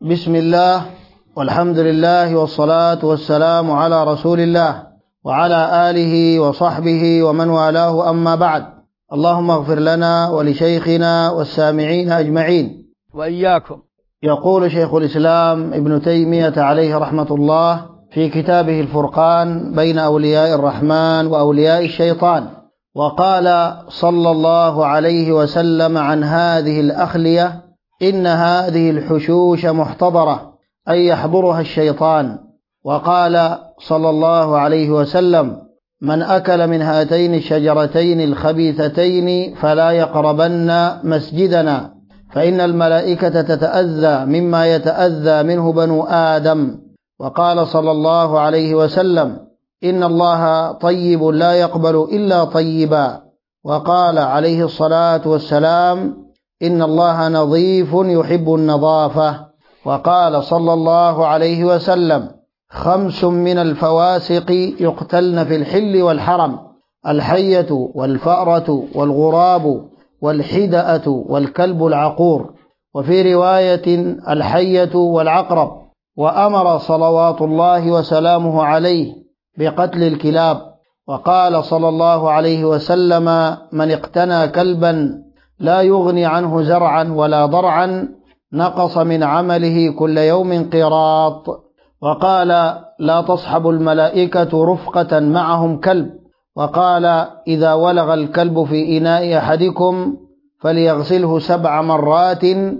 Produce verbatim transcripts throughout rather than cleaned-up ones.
بسم الله والحمد لله والصلاة والسلام على رسول الله وعلى آله وصحبه ومن والاه، أما بعد. اللهم اغفر لنا ولشيخنا والسامعين أجمعين وإياكم. يقول شيخ الإسلام ابن تيمية عليه رحمة الله في كتابه الفرقان بين أولياء الرحمن وأولياء الشيطان، وقال صلى الله عليه وسلم عن هذه الأخلية: إن هذه الحشوش محتضرة، أي يحضرها الشيطان. وقال صلى الله عليه وسلم: من أكل من هاتين الشجرتين الخبيثتين فلا يقربن مسجدنا، فإن الملائكة تتأذى مما يتأذى منه بنو آدم. وقال صلى الله عليه وسلم: إن الله طيب لا يقبل إلا طيبا. وقال عليه الصلاة والسلام: إن الله نظيف يحب النظافة. وقال صلى الله عليه وسلم: خمس من الفواسق يقتلن في الحل والحرم: الحية والفأرة والغراب والحدأة والكلب العقور. وفي رواية: الحية والعقرب. وأمر صلوات الله وسلامه عليه بقتل الكلاب. وقال صلى الله عليه وسلم: من اقتنى كلبا لا يغني عنه زرعا ولا ضرعا نقص من عمله كل يوم قيراط. وقال: لا تصحب الملائكة رفقة معهم كلب. وقال: إذا ولغ الكلب في إناء أحدكم فليغسله سبع مرات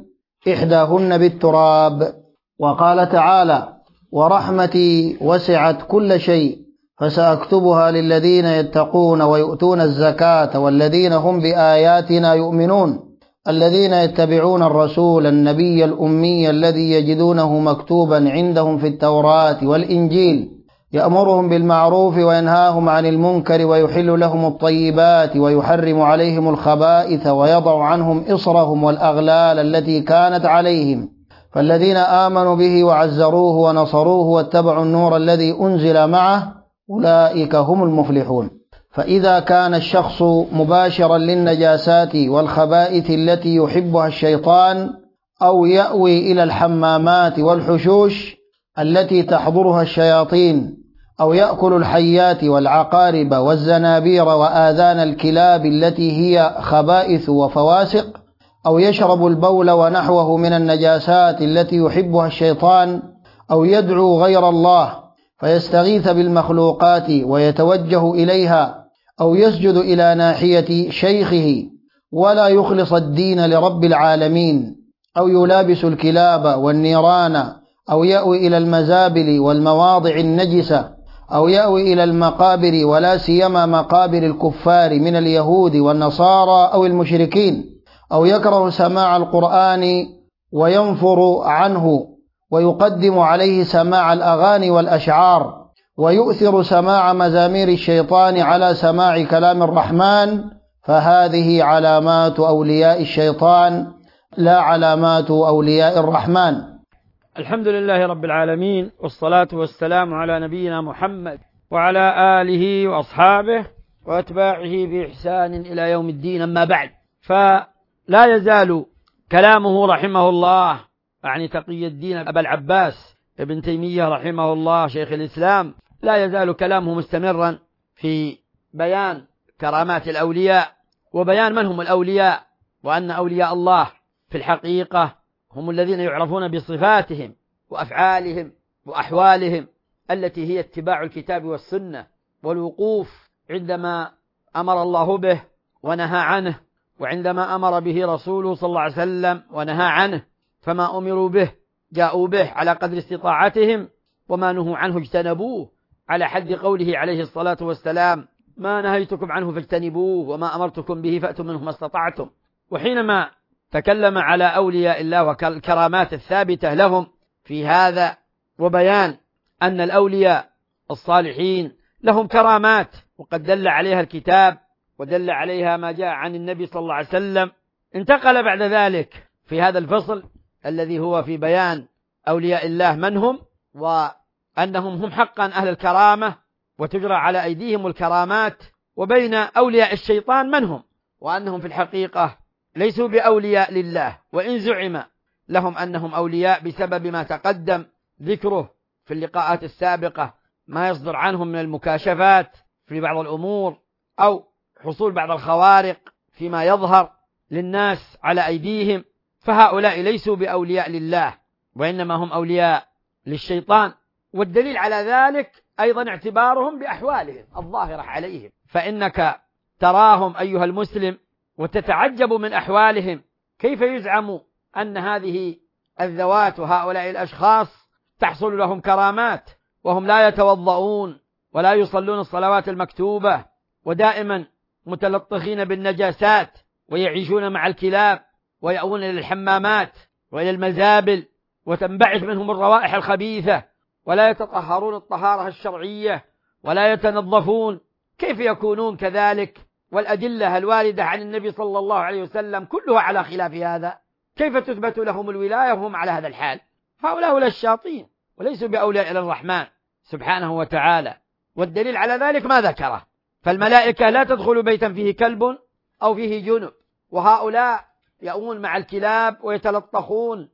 إحداهن بالتراب. وقال تعالى: ورحمتي وسعت كل شيء فسأكتبها للذين يتقون ويؤتون الزكاة والذين هم بآياتنا يؤمنون، الذين يتبعون الرسول النبي الأمي الذي يجدونه مكتوبا عندهم في التوراة والإنجيل، يأمرهم بالمعروف وينهاهم عن المنكر ويحل لهم الطيبات ويحرم عليهم الخبائث ويضع عنهم إصرهم والأغلال التي كانت عليهم. فالذين آمنوا به وعزروه ونصروه واتبعوا النور الذي أنزل معه أولئك هم المفلحون. فإذا كان الشخص مباشرا للنجاسات والخبائث التي يحبها الشيطان، أو يأوي إلى الحمامات والحشوش التي تحضرها الشياطين، أو يأكل الحيات والعقارب والزنابير وآذان الكلاب التي هي خبائث وفواسق، أو يشرب البول ونحوه من النجاسات التي يحبها الشيطان، أو يدعو غير الله فيستغيث بالمخلوقات ويتوجه إليها، أو يسجد إلى ناحية شيخه ولا يخلص الدين لرب العالمين، أو يلابس الكلاب والنيران، أو يأوي إلى المزابل والمواضع النجسة، أو يأوي إلى المقابر ولا سيما مقابر الكفار من اليهود والنصارى أو المشركين، أو يكره سماع القرآن وينفر عنه ويقدم عليه سماع الأغاني والأشعار، ويؤثر سماع مزامير الشيطان على سماع كلام الرحمن، فهذه علامات أولياء الشيطان لا علامات أولياء الرحمن. الحمد لله رب العالمين، والصلاة والسلام على نبينا محمد وعلى آله وأصحابه وأتباعه بإحسان إلى يوم الدين. أما بعد، فلا يزال كلامه رحمه الله، يعني تقي الدين أبا العباس ابن تيمية رحمه الله شيخ الإسلام، لا يزال كلامه مستمرا في بيان كرامات الأولياء وبيان من هم الأولياء، وأن أولياء الله في الحقيقة هم الذين يعرفون بصفاتهم وأفعالهم وأحوالهم التي هي اتباع الكتاب والسنة والوقوف عندما أمر الله به ونهى عنه، وعندما أمر به رسوله صلى الله عليه وسلم ونهى عنه، فما أمروا به جاءوا به على قدر استطاعتهم، وما نهوا عنه اجتنبوه على حد قوله عليه الصلاة والسلام: ما نهيتكم عنه فاجتنبوه وما أمرتكم به فأتوا منه ما استطعتم. وحينما تكلم على أولياء الله والكرامات الثابتة لهم في هذا، وبيان أن الأولياء الصالحين لهم كرامات وقد دل عليها الكتاب ودل عليها ما جاء عن النبي صلى الله عليه وسلم، انتقل بعد ذلك في هذا الفصل الذي هو في بيان أولياء الله من هم، وأنهم هم حقا أهل الكرامة وتجرى على أيديهم الكرامات، وبين أولياء الشيطان من هم، وأنهم في الحقيقة ليسوا بأولياء لله، وإن زعم لهم أنهم أولياء بسبب ما تقدم ذكره في اللقاءات السابقة، ما يصدر عنهم من المكاشفات في بعض الأمور أو حصول بعض الخوارق فيما يظهر للناس على أيديهم، فهؤلاء ليسوا بأولياء لله وإنما هم أولياء للشيطان. والدليل على ذلك أيضا اعتبارهم بأحوالهم الظاهرة عليهم، فإنك تراهم أيها المسلم وتتعجب من أحوالهم، كيف يزعم أن هذه الذوات وهؤلاء الأشخاص تحصل لهم كرامات وهم لا يتوضؤون ولا يصلون الصلوات المكتوبة ودائما متلطخين بالنجاسات ويعيشون مع الكلاب ويأوون إلى الحمامات وإلى المزابل وتنبعث منهم الروائح الخبيثة ولا يتطهرون الطهارة الشرعية ولا يتنظفون، كيف يكونون كذلك والأدلة الواردة عن النبي صلى الله عليه وسلم كلها على خلاف هذا؟ كيف تثبت لهم الولاية وهم على هذا الحال؟ هؤلاء ولا الشياطين وليسوا بأولياء للرحمن سبحانه وتعالى. والدليل على ذلك ما ذكره، فالملائكة لا تدخل بيتا فيه كلب أو فيه جنب، وهؤلاء يأوون مع الكلاب ويتلطخون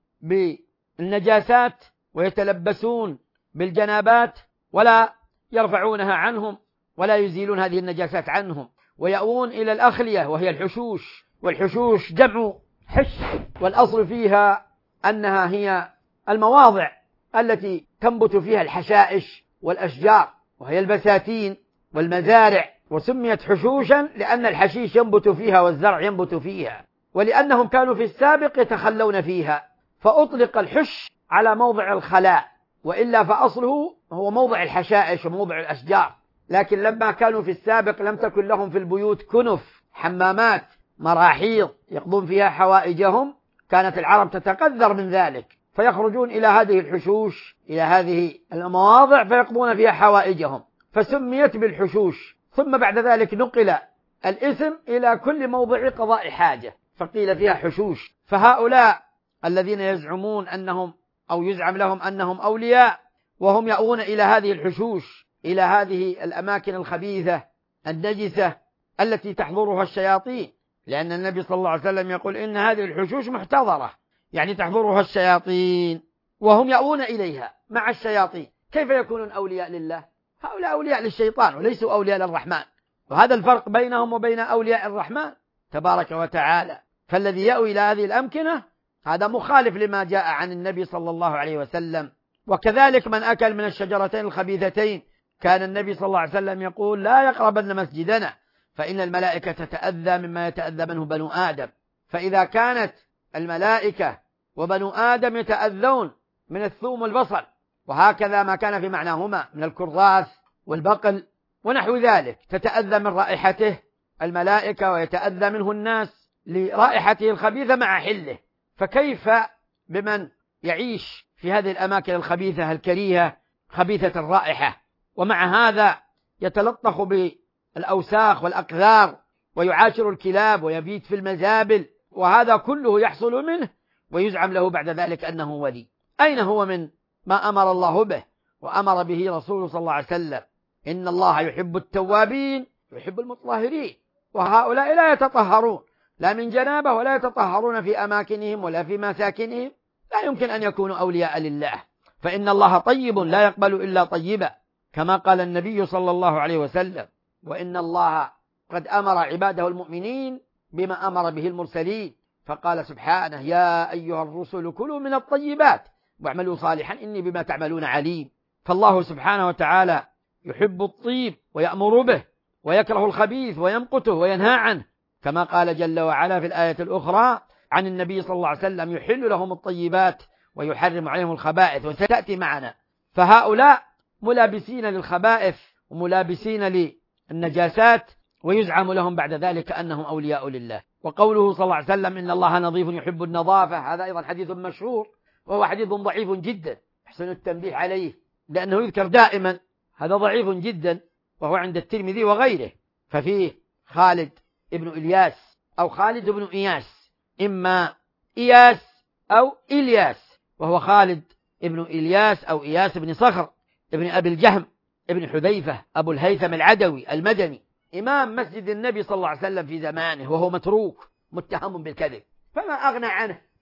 بالنجاسات ويتلبسون بالجنابات ولا يرفعونها عنهم ولا يزيلون هذه النجاسات عنهم، ويأوون إلى الأخلية وهي الحشوش، والحشوش جمع حش، والأصل فيها أنها هي المواضع التي تنبت فيها الحشائش والأشجار وهي البساتين والمزارع، وسميت حشوشا لأن الحشيش ينبت فيها والزرع ينبت فيها، ولأنهم كانوا في السابق يتخلون فيها فأطلق الحش على موضع الخلاء، وإلا فأصله هو موضع الحشائش وموضع الأشجار، لكن لما كانوا في السابق لم تكن لهم في البيوت كنف، حمامات، مراحيض يقضون فيها حوائجهم، كانت العرب تتقذر من ذلك فيخرجون إلى هذه الحشوش إلى هذه المواضع فيقضون فيها حوائجهم فسميت بالحشوش. ثم بعد ذلك نقل الاسم إلى كل موضع قضاء حاجة فقيل فيها حشوش. فهؤلاء الذين يزعمون أنهم أو يزعم لهم أنهم أولياء وهم يأوون إلى هذه الحشوش، إلى هذه الأماكن الخبيثة النجسة التي تحضرها الشياطين، لأن النبي صلى الله عليه وسلم يقول إن هذه الحشوش محتضرة، يعني تحضرها الشياطين وهم يأوون إليها مع الشياطين، كيف يكونون أولياء لله؟ هؤلاء أولياء للشيطان وليسوا أولياء للرحمن، وهذا الفرق بينهم وبين أولياء الرحمن تبارك وتعالى. فالذي يأوي إلى هذه الأمكنة هذا مخالف لما جاء عن النبي صلى الله عليه وسلم. وكذلك من أكل من الشجرتين الخبيثتين كان النبي صلى الله عليه وسلم يقول لا يقربن مسجدنا فإن الملائكة تتأذى مما يتأذى منه بنو آدم. فإذا كانت الملائكة وبنو آدم يتأذون من الثوم والبصل وهكذا ما كان في معناهما من الكراث والبقل ونحو ذلك تتأذى من رائحته الملائكة ويتأذى منه الناس لرائحته الخبيثة مع حله، فكيف بمن يعيش في هذه الأماكن الخبيثة الكريهة خبيثة الرائحة ومع هذا يتلطخ بالأوساخ والأقذار ويعاشر الكلاب ويبيت في المزابل، وهذا كله يحصل منه ويزعم له بعد ذلك أنه ولي؟ أين هو من ما أمر الله به وأمر به رسوله صلى الله عليه وسلم؟ إن الله يحب التوابين يحب المطهرين، وهؤلاء لا يتطهرون لا من جنابه ولا يتطهرون في أماكنهم ولا في مساكنهم، لا يمكن أن يكونوا أولياء لله، فإن الله طيب لا يقبل إلا طيبا كما قال النبي صلى الله عليه وسلم، وإن الله قد أمر عباده المؤمنين بما أمر به المرسلين، فقال سبحانه يا أيها الرسل كلوا من الطيبات واعملوا صالحا إني بما تعملون عليم. فالله سبحانه وتعالى يحب الطيب ويأمر به ويكره الخبيث ويمقته وينهى عنه، كما قال جل وعلا في الآية الأخرى عن النبي صلى الله عليه وسلم يحل لهم الطيبات ويحرم عليهم الخبائث وستأتي معنا. فهؤلاء ملابسين للخبائث وملابسين للنجاسات ويزعم لهم بعد ذلك أنهم أولياء لله. وقوله صلى الله عليه وسلم إن الله نظيف يحب النظافة، هذا أيضا حديث مشهور وهو حديث ضعيف جدا يحسن التنبيه عليه لأنه يذكر دائما، هذا ضعيف جدا وهو عند الترمذي وغيره. ففيه خالد ابن إلياس أو خالد بن إياس، إما إياس أو إلياس، وهو خالد ابن إلياس أو إياس بن صخر ابن أبي الجهم ابن حذيفة أبو الهيثم العدوي المدني، إمام مسجد النبي صلى الله عليه وسلم في زمانه، وهو متروك متهم بالكذب، فما أغنى عنه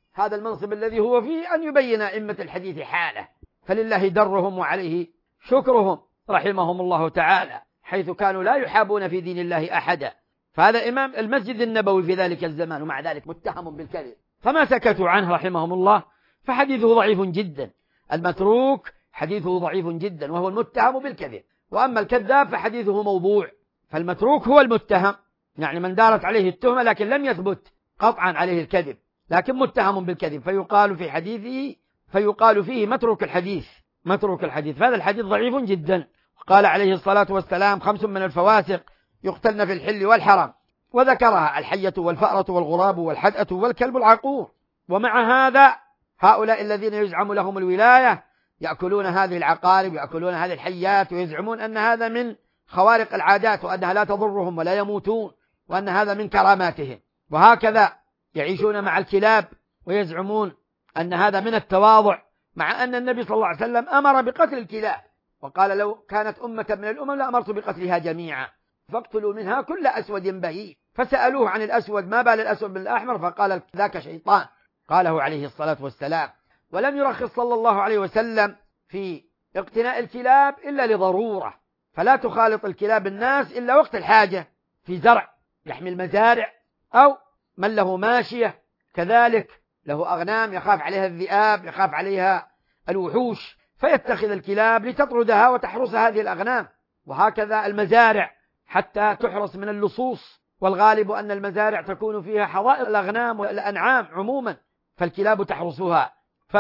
هذا المنصب الذي هو فيه أن يبين أئمة الحديث حاله، فلله درهم وعليه شكرهم رحمهم الله تعالى، حيث كانوا لا يحابون في دين الله أحدا. فهذا إمام المسجد النبوي في ذلك الزمان، ومع ذلك متهم بالكذب، فما سكتوا عنه رحمهم الله، فحديثه ضعيف جدا. المتروك حديثه ضعيف جدا وهو المتهم بالكذب، وأما الكذاب فحديثه موضوع. فالمتروك هو المتهم، يعني من دارت عليه التهمة لكن لم يثبت قطعا عليه الكذب، لكن متهم بالكذب، فيقال في حديثه فيقال فيه متروك الحديث متروك الحديث فهذا الحديث ضعيف جدا. قال عليه الصلاة والسلام: خمس من الفواسق يقتلن في الحل والحرام، وذكرها: الحية والفأرة والغراب والحدأة والكلب العقور. ومع هذا هؤلاء الذين يزعم لهم الولاية يأكلون هذه العقارب، يأكلون هذه الحيات، ويزعمون أن هذا من خوارق العادات، وأنها لا تضرهم ولا يموتون، وأن هذا من كراماتهم. وهكذا يعيشون مع الكلاب ويزعمون أن هذا من التواضع، مع أن النبي صلى الله عليه وسلم أمر بقتل الكلاب، وقال: لو كانت أمة من الأمم لأمرت بقتلها جميعا، فاقتلوا منها كل أسود بهيم. فسألوه عن الأسود: ما بال الأسود بالأحمر؟ فقال: ذاك شيطان. قاله عليه الصلاة والسلام. ولم يرخص صلى الله عليه وسلم في اقتناء الكلاب إلا لضرورة، فلا تخالط الكلاب الناس إلا وقت الحاجة، في زرع يحمي المزارع، أو من له ماشية كذلك له أغنام يخاف عليها الذئاب، يخاف عليها الوحوش، فيتخذ الكلاب لتطردها وتحرس هذه الأغنام. وهكذا المزارع حتى تحرس من اللصوص، والغالب أن المزارع تكون فيها حظائر الأغنام والأنعام عموما، فالكلاب تحرسها.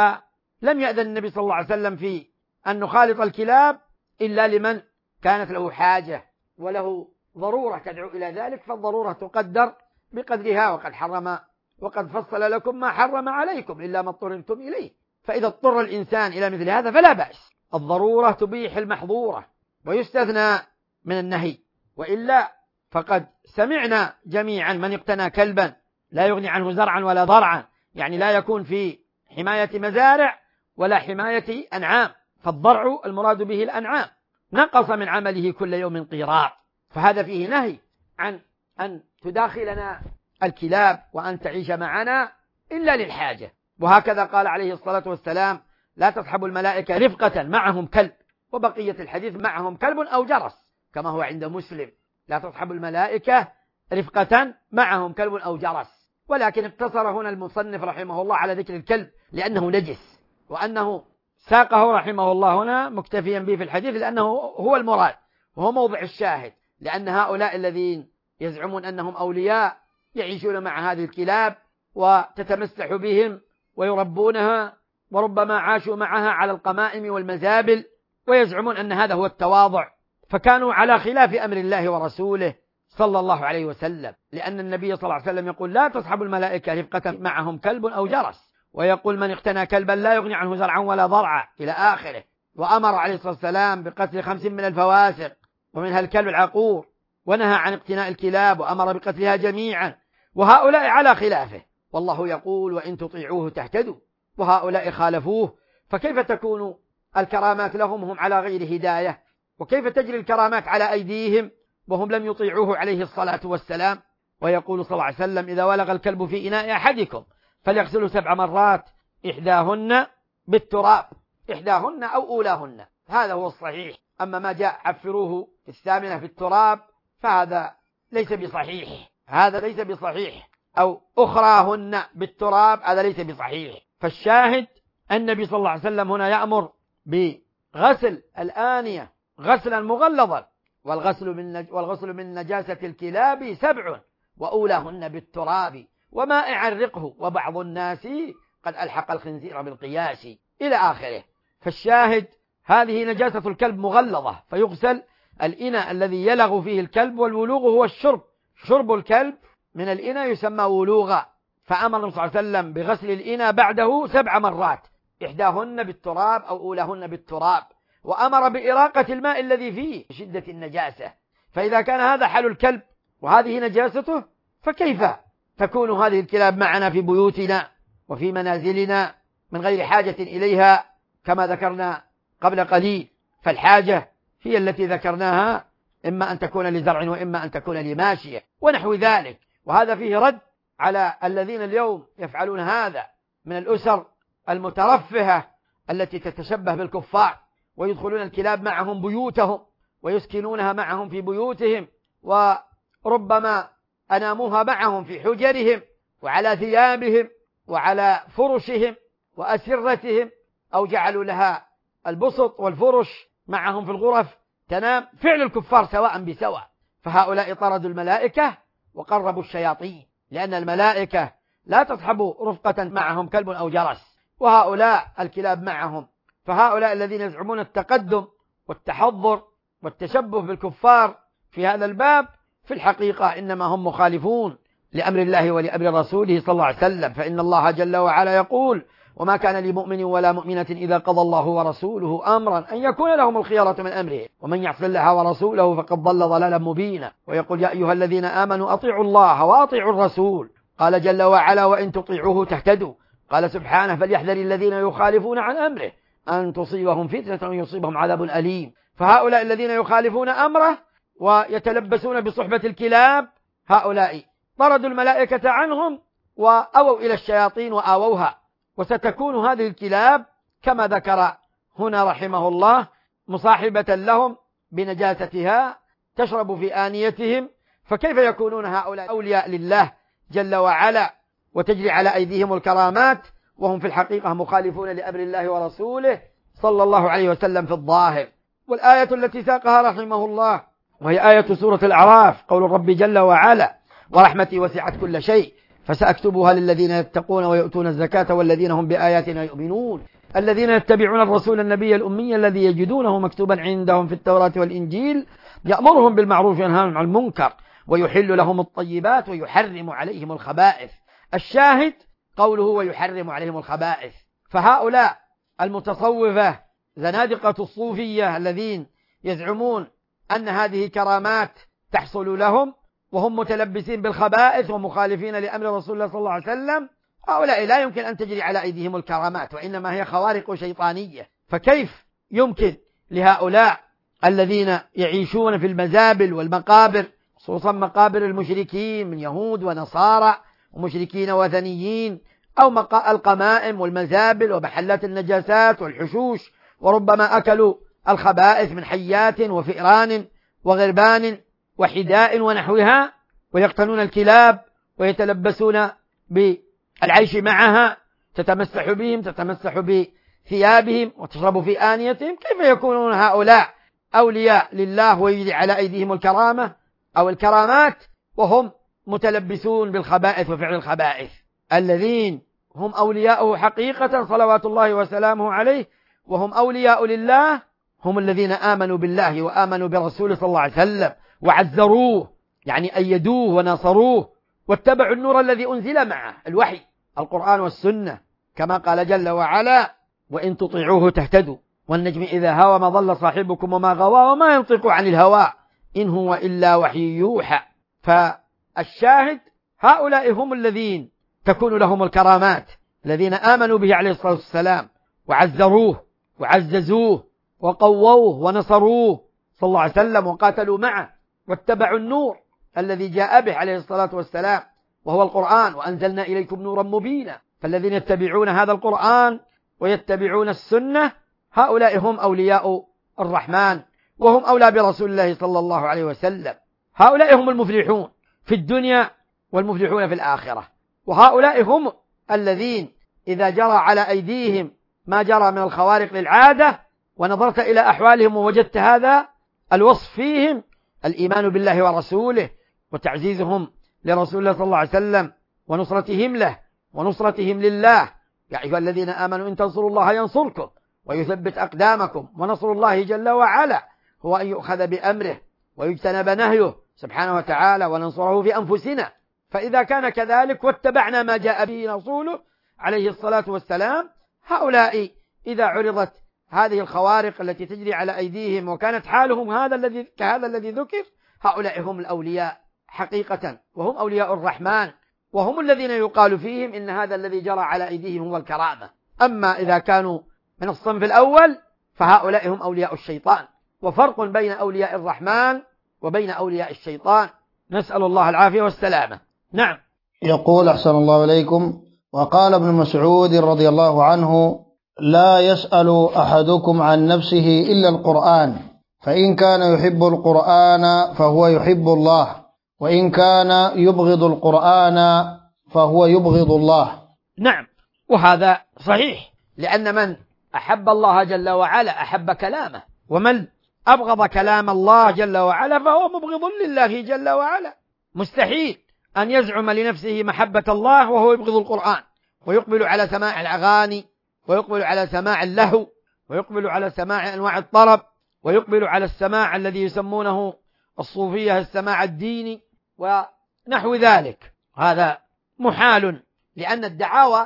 فلم يأذن النبي صلى الله عليه وسلم في أن نخالط الكلاب إلا لمن كانت له حاجة وله ضرورة تدعو إلى ذلك، فالضرورة تقدر بقدرها. وقد حرم وقد فصل لكم ما حرم عليكم إلا ما اضطررتم إليه. فإذا اضطر الإنسان إلى مثل هذا فلا بأس، الضرورة تبيح المحظورة ويستثنى من النهي. وإلا فقد سمعنا جميعا: من اقتنى كلبا لا يغني عنه زرعا ولا ضرعا، يعني لا يكون في حماية مزارع ولا حماية أنعام، فالضرع المراد به الأنعام، نقص من عمله كل يوم قيراط. فهذا فيه نهي عن أن تداخلنا الكلاب وأن تعيش معنا إلا للحاجة. وهكذا قال عليه الصلاة والسلام: لا تصحب الملائكة رفقة معهم كلب. وبقية الحديث: معهم كلب أو جرس، كما هو عند مسلم: لا تصحب الملائكة رفقة معهم كلب أو جرس. ولكن اقتصر هنا المصنف رحمه الله على ذكر الكلب لأنه نجس، وأنه ساقه رحمه الله هنا مكتفيا به في الحديث لأنه هو المراد وهو موضع الشاهد، لأن هؤلاء الذين يزعمون أنهم أولياء يعيشون مع هذه الكلاب وتتمسح بهم ويربونها، وربما عاشوا معها على القمائم والمزابل، ويزعمون أن هذا هو التواضع، فكانوا على خلاف أمر الله ورسوله صلى الله عليه وسلم، لأن النبي صلى الله عليه وسلم يقول: لا تصحب الملائكة رفقة معهم كلب أو جرس، ويقول: من اقتنى كلبا لا يغني عنه زرعا ولا ضرعا، إلى آخره. وأمر عليه الصلاة والسلام بقتل خمس من الفواسق ومنها الكلب العقور، ونهى عن اقتناء الكلاب وأمر بقتلها جميعا. وهؤلاء على خلافه، والله يقول: وإن تطيعوه تهتدوا، وهؤلاء خالفوه، فكيف تكون الكرامات لهم هم على غير هداية؟ وكيف تجري الكرامات على أيديهم وهم لم يطيعوه عليه الصلاة والسلام؟ ويقول صلى الله عليه وسلم: إذا ولغ الكلب في إناء أحدكم فليغسله سبع مرات، إحداهن بالتراب، إحداهن أو أولاهن، هذا هو الصحيح. أما ما جاء عفروه في الثامنة في التراب فهذا ليس بصحيح، هذا ليس بصحيح، أو أخراهن بالتراب، هذا ليس بصحيح. فالشاهد النبي صلى الله عليه وسلم هنا يأمر بغسل الآنية غسلا مغلظا، والغسل من والغسل من نجاسة الكلاب سبع، وأولاهن بالتراب ومائع الرقه، وبعض الناس قد ألحق الخنزير بالقياس، إلى آخره. فالشاهد هذه نجاسة الكلب مغلظة، فيغسل الإناء الذي يلغ فيه الكلب، والولوغ هو الشرب، شرب الكلب من الإناء يسمى ولوغا. فأمر النبي صلى الله عليه وسلم بغسل الإناء بعده سبع مرات، إحداهن بالتراب أو أولاهن بالتراب، وأمر بإراقة الماء الذي فيه شدة النجاسة. فإذا كان هذا حال الكلب وهذه نجاسته، فكيف تكون هذه الكلاب معنا في بيوتنا وفي منازلنا من غير حاجة إليها كما ذكرنا قبل قليل؟ فالحاجة هي التي ذكرناها، إما أن تكون لزرع وإما أن تكون لماشية ونحو ذلك. وهذا فيه رد على الذين اليوم يفعلون هذا، من الأسر المترفهة التي تتشبه بالكفار، ويدخلون الكلاب معهم بيوتهم ويسكنونها معهم في بيوتهم، وربما أناموها معهم في حجرهم وعلى ثيابهم وعلى فرشهم وأسرتهم، أو جعلوا لها البسط والفرش معهم في الغرف تنام. فعل الكفار سواء بسواء. فهؤلاء طردوا الملائكة وقربوا الشياطين، لأن الملائكة لا تصحب رفقة معهم كلب أو جرس، وهؤلاء الكلاب معهم. فهؤلاء الذين يزعمون التقدم والتحضر والتشبه بالكفار في هذا الباب في الحقيقة إنما هم مخالفون لأمر الله ولأمر رسوله صلى الله عليه وسلم. فإن الله جل وعلا يقول: وما كان لمؤمن ولا مؤمنة إذا قضى الله ورسوله أمرا أن يكون لهم الخيرة من أمره ومن يعص الله ورسوله فقد ضل ضلالا مبينا. ويقول: يا أيها الذين آمنوا أطيعوا الله وأطيعوا الرسول. قال جل وعلا: وإن تطيعوه تهتدوا. قال سبحانه: فليحذر الذين يخالفون عن أمره أن تصيبهم فتنة ويصيبهم عذاب أليم. فهؤلاء الذين يخالفون أمره ويتلبسون بصحبة الكلاب، هؤلاء طردوا الملائكة عنهم وأووا إلى الشياطين وآووها. وستكون هذه الكلاب كما ذكر هنا رحمه الله مصاحبة لهم بنجاستها، تشرب في آنيتهم. فكيف يكونون هؤلاء أولياء لله جل وعلا وتجري على أيديهم الكرامات وهم في الحقيقة مخالفون لأمر الله ورسوله صلى الله عليه وسلم في الظاهر؟ والآية التي ساقها رحمه الله وهي آية سورة الأعراف، قول الرب جل وعلا: ورحمتي وسعت كل شيء فسأكتبها للذين يتقون ويؤتون الزكاة والذين هم بآياتنا يؤمنون الذين يتبعون الرسول النبي الأمي الذي يجدونه مكتوبا عندهم في التوراة والإنجيل يأمرهم بالمعروف وينهاهم عن المنكر ويحل لهم الطيبات ويحرم عليهم الخبائث. الشاهد قوله ويحرم عليهم الخبائث. فهؤلاء المتصوفة زنادقة الصوفية الذين يزعمون أن هذه كرامات تحصل لهم وهم متلبسين بالخبائث ومخالفين لأمر رسول الله صلى الله عليه وسلم، هؤلاء لا يمكن أن تجري على أيديهم الكرامات، وإنما هي خوارق شيطانية. فكيف يمكن لهؤلاء الذين يعيشون في المزابل والمقابر، خصوصا مقابر المشركين من يهود ونصارى ومشركين وثنيين، أو القمائم والمزابل ومحلات النجاسات والحشوش، وربما أكلوا الخبائث من حيات وفئران وغربان وحداء ونحوها، ويقتنون الكلاب ويتلبسون بالعيش معها، تتمسح بهم تتمسح بثيابهم وتشرب في آنيتهم. كيف يكونون هؤلاء أولياء لله ويجري على أيديهم الكرامة أو الكرامات وهم متلبسون بالخبائث وفعل الخبائث؟ الذين هم أولياؤه حقيقة صلوات الله وسلامه عليه وهم أولياء لله هم الذين آمنوا بالله وآمنوا برسوله صلى الله عليه وسلم وعزروه، يعني أيدوه ونصروه، واتبعوا النور الذي أنزل معه الوحي القرآن والسنة، كما قال جل وعلا: وإن تطيعوه تهتدوا والنجم إذا هوى ما ضل صاحبكم وما غوى وما ينطق عن الهوى إن هو إلا وحي يوحى. فالشاهد هؤلاء هم الذين تكون لهم الكرامات، الذين آمنوا به عليه الصلاة والسلام وعزروه وعززوه وقووه ونصروه صلى الله عليه وسلم وقاتلوا معه واتبعوا النور الذي جاء به عليه الصلاة والسلام وهو القرآن: وأنزلنا إليكم نورا مبينا. فالذين يتبعون هذا القرآن ويتبعون السنة هؤلاء هم أولياء الرحمن وهم أولى برسول الله صلى الله عليه وسلم. هؤلاء هم المفلحون في الدنيا والمفلحون في الآخرة. وهؤلاء هم الذين إذا جرى على أيديهم ما جرى من الخوارق للعادة ونظرت إلى أحوالهم ووجدت هذا الوصف فيهم: الإيمان بالله ورسوله وتعزيزهم لرسول الله صلى الله عليه وسلم ونصرتهم له ونصرتهم لله. يا أيها الذين آمنوا إن تنصروا الله ينصركم ويثبت أقدامكم. ونصر الله جل وعلا هو أن يؤخذ بأمره ويجتنب نهيه سبحانه وتعالى وننصره في أنفسنا. فإذا كان كذلك واتبعنا ما جاء به رسوله عليه الصلاة والسلام، هؤلاء إذا عرضت هذه الخوارق التي تجري على أيديهم وكانت حالهم هذا الذي كهذا الذي ذكر، هؤلاء هم الأولياء حقيقة وهم أولياء الرحمن وهم الذين يقال فيهم إن هذا الذي جرى على أيديهم هو الكرامة. أما إذا كانوا من الصنف الأول فهؤلاء هم أولياء الشيطان. وفرق بين أولياء الرحمن وبين أولياء الشيطان، نسأل الله العافية والسلامة. نعم. يقول: أحسن الله إليكم، وقال ابن مسعود رضي الله عنه: لا يسأل أحدكم عن نفسه إلا القرآن، فإن كان يحب القرآن فهو يحب الله، وإن كان يبغض القرآن فهو يبغض الله. نعم، وهذا صحيح، لأن من أحب الله جل وعلا أحب كلامه، ومن أبغض كلام الله جل وعلا فهو مبغض لله جل وعلا. مستحيل أن يزعم لنفسه محبة الله وهو يبغض القرآن، ويقبل على سماع الأغاني، ويقبل على سماع اللهو، ويقبل على سماع أنواع الطرب، ويقبل على السماع الذي يسمونه الصوفية السماع الديني ونحو ذلك. هذا محال، لأن الدعاوى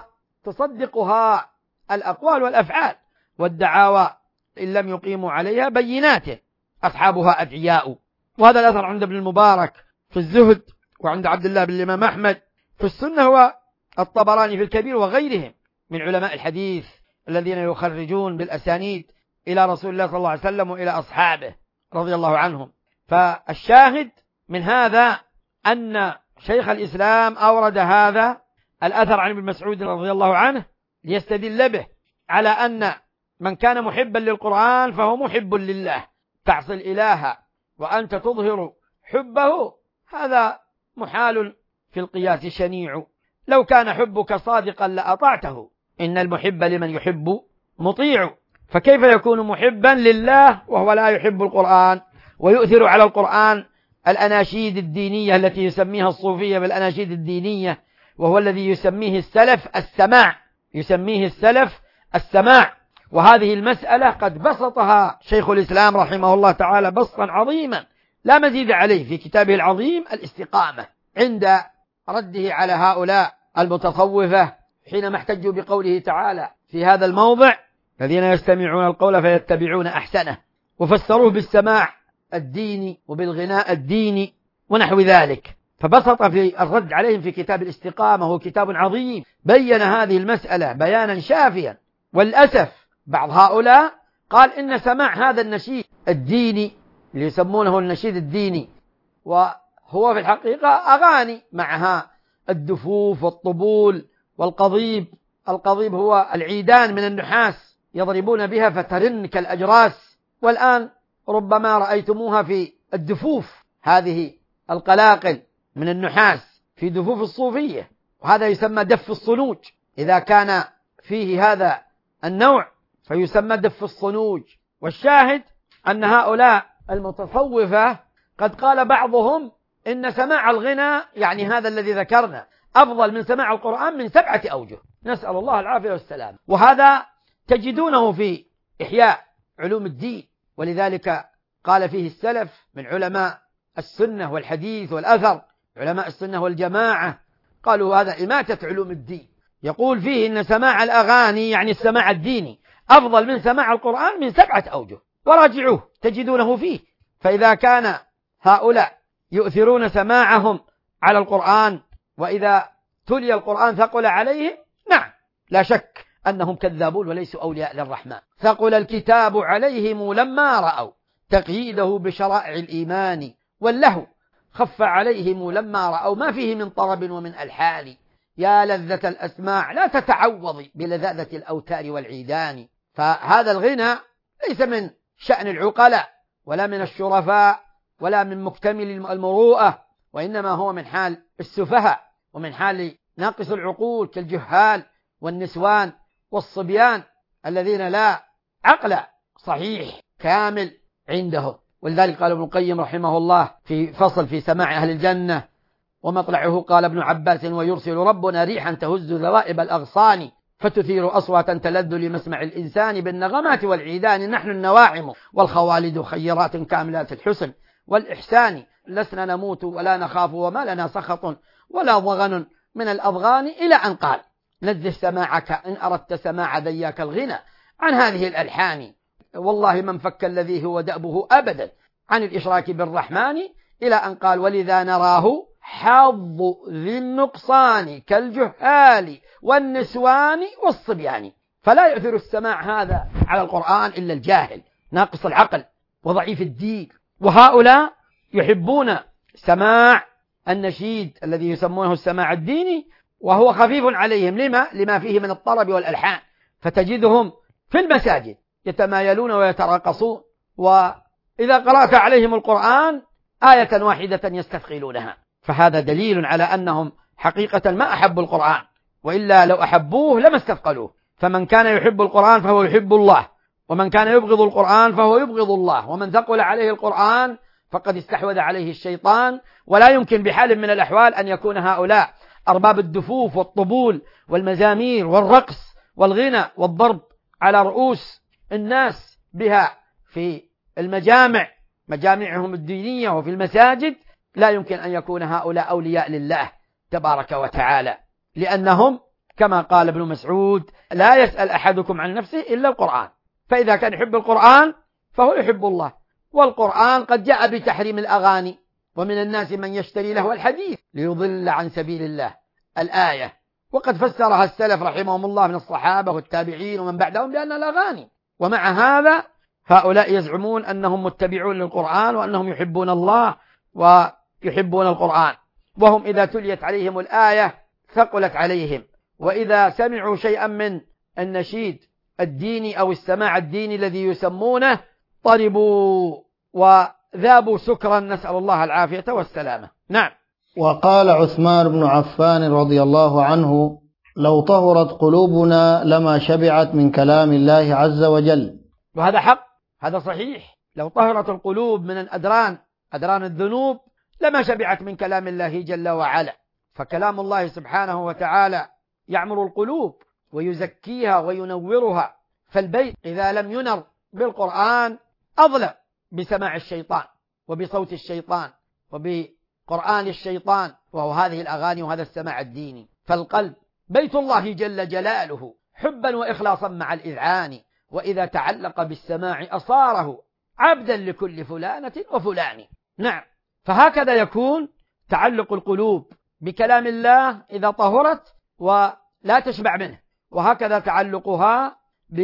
تصدقها الأقوال والأفعال، والدعاوى إن لم يقيموا عليها بيناته أصحابها أدعياء. وهذا الأثر عند ابن المبارك في الزهد، وعند عبد الله بن الإمام أحمد في السنة، والطبراني في الكبير، وغيرهم من علماء الحديث الذين يخرجون بالأسانيد إلى رسول الله صلى الله عليه وسلم وإلى أصحابه رضي الله عنهم. فالشاهد من هذا أن شيخ الإسلام أورد هذا الأثر عن ابن مسعود رضي الله عنه ليستدل به على أن من كان محبا للقرآن فهو محب لله. تعصي الإله وأنت تظهر حبه، هذا محال في القياس شنيع. لو كان حبك صادقا لأطعته، إن المحب لمن يحب مطيع. فكيف يكون محبا لله وهو لا يحب القرآن ويؤثر على القرآن الأناشيد الدينية التي يسميها الصوفية بالأناشيد الدينية، وهو الذي يسميه السلف السماع، يسميه السلف السماع. وهذه المسألة قد بسطها شيخ الإسلام رحمه الله تعالى بسطا عظيما لا مزيد عليه في كتابه العظيم الاستقامة، عند رده على هؤلاء المتصوفة حينما احتجوا بقوله تعالى في هذا الموضع: الذين يستمعون القول فيتبعون أحسنه، وفسروه بالسماع الديني وبالغناء الديني ونحو ذلك. فبسط في الرد عليهم في كتاب الاستقامة، هو كتاب عظيم بين هذه المسألة بيانا شافيا. والأسف بعض هؤلاء قال إن سماع هذا النشيد الديني اللي يسمونه النشيد الديني، وهو في الحقيقة أغاني معها الدفوف والطبول والقضيب. القضيب هو العيدان من النحاس يضربون بها فترن كالأجراس، والآن ربما رأيتموها في الدفوف، هذه القلاقل من النحاس في دفوف الصوفية، وهذا يسمى دف الصنوج. إذا كان فيه هذا النوع فيسمى دف الصنوج. والشاهد أن هؤلاء المتصوفة قد قال بعضهم إن سماع الغنى، يعني هذا الذي ذكرنا، أفضل من سماع القرآن من سبعة أوجه، نسأل الله العافية والسلام. وهذا تجدونه في إحياء علوم الدين، ولذلك قال فيه السلف من علماء السنة والحديث والأثر، علماء السنة والجماعة، قالوا هذا إماتة علوم الدين. يقول فيه إن سماع الأغاني يعني السماع الديني أفضل من سماع القرآن من سبعة أوجه، وراجعوه تجدونه فيه. فإذا كان هؤلاء يؤثرون سماعهم على القرآن، وإذا تلي القرآن ثقل عليهم، نعم لا شك أنهم كذابون وليسوا أولياء للرحمن. ثقل الكتاب عليهم لما رأوا تقييده بشرائع الإيمان، واللهو خف عليهم لما رأوا ما فيه من طرب ومن ألحان. يا لذة الأسماع لا تتعوض بلذاذة الأوتار والعيدان. فهذا الغنى ليس من شأن العقلاء ولا من الشرفاء ولا من مكتمل المروءة، وإنما هو من حال السفهاء ومن حال ناقص العقول كالجهال والنسوان والصبيان الذين لا عقل صحيح كامل عندهم. ولذلك قال ابن القيم رحمه الله في فصل في سماع أهل الجنة ومطلعه، قال ابن عباس: ويرسل ربنا ريحا تهز ذوائب الأغصان فتثير أصواتا تلذ لمسمع الإنسان بالنغمات والعيدان. نحن النواعم والخوالد خيرات كاملات الحسن والإحسان، لسنا نموت ولا نخاف وما لنا سخط ولا ضغن من الأضغان، إلى أن قال: نزه سماعك إن أردت سماع ذياك الغنى عن هذه الألحان، والله من فك الذي هو دأبه أبدا عن الإشراك بالرحمن، إلى أن قال: ولذا نراه حظ ذي النقصان كالجهال والنسوان والصبيان. فلا يؤثر السماع هذا على القرآن إلا الجاهل ناقص العقل وضعيف الدين. وهؤلاء يحبون سماع النشيد الذي يسمونه السماع الديني، وهو خفيف عليهم. لما؟ لما فيه من الطرب والألحان، فتجدهم في المساجد يتمايلون ويتراقصون، وإذا قرأت عليهم القرآن آية واحدة يستثقلونها. فهذا دليل على أنهم حقيقة ما أحبوا القرآن، وإلا لو أحبوه لما استثقلوه. فمن كان يحب القرآن فهو يحب الله، ومن كان يبغض القرآن فهو يبغض الله، ومن ثقل عليه القرآن فقد استحوذ عليه الشيطان. ولا يمكن بحال من الأحوال أن يكون هؤلاء أرباب الدفوف والطبول والمزامير والرقص والغنى والضرب على رؤوس الناس بها في المجامع، مجامعهم الدينية وفي المساجد. لا يمكن أن يكون هؤلاء أولياء لله تبارك وتعالى، لأنهم كما قال ابن مسعود: لا يسأل أحدكم عن نفسه إلا القرآن. فإذا كان يحب القرآن فهو يحب الله. والقرآن قد جاء بتحريم الأغاني، ومن الناس من يشتري له الحديث ليضل عن سبيل الله الآية، وقد فسرها السلف رحمهم الله من الصحابة والتابعين ومن بعدهم بأن الأغاني. ومع هذا هؤلاء يزعمون أنهم متبعون للقرآن وأنهم يحبون الله ويحبون القرآن، وهم إذا تليت عليهم الآية ثقلت عليهم، وإذا سمعوا شيئا من النشيد الديني أو السماع الديني الذي يسمونه طربوا وذابوا سكرا، نسأل الله العافية والسلامة. نعم. وقال عثمان بن عفان رضي الله عنه: لو طهرت قلوبنا لما شبعت من كلام الله عز وجل. وهذا حق، هذا صحيح. لو طهرت القلوب من الأدران، أدران الذنوب، لما شبعت من كلام الله جل وعلا. فكلام الله سبحانه وتعالى يعمر القلوب ويزكيها وينورها. فالبيت إذا لم ينر بالقرآن أظلم بسماع الشيطان وبصوت الشيطان وبقرآن الشيطان، وهو هذه الأغاني وهذا السماع الديني. فالقلب بيت الله جل جلاله حبا وإخلاصا مع الإذعان، وإذا تعلق بالسماع أصاره عبدا لكل فلانة وفلان. نعم. فهكذا يكون تعلق القلوب بكلام الله إذا طهرت ولا تشبع منه، وهكذا تعلقها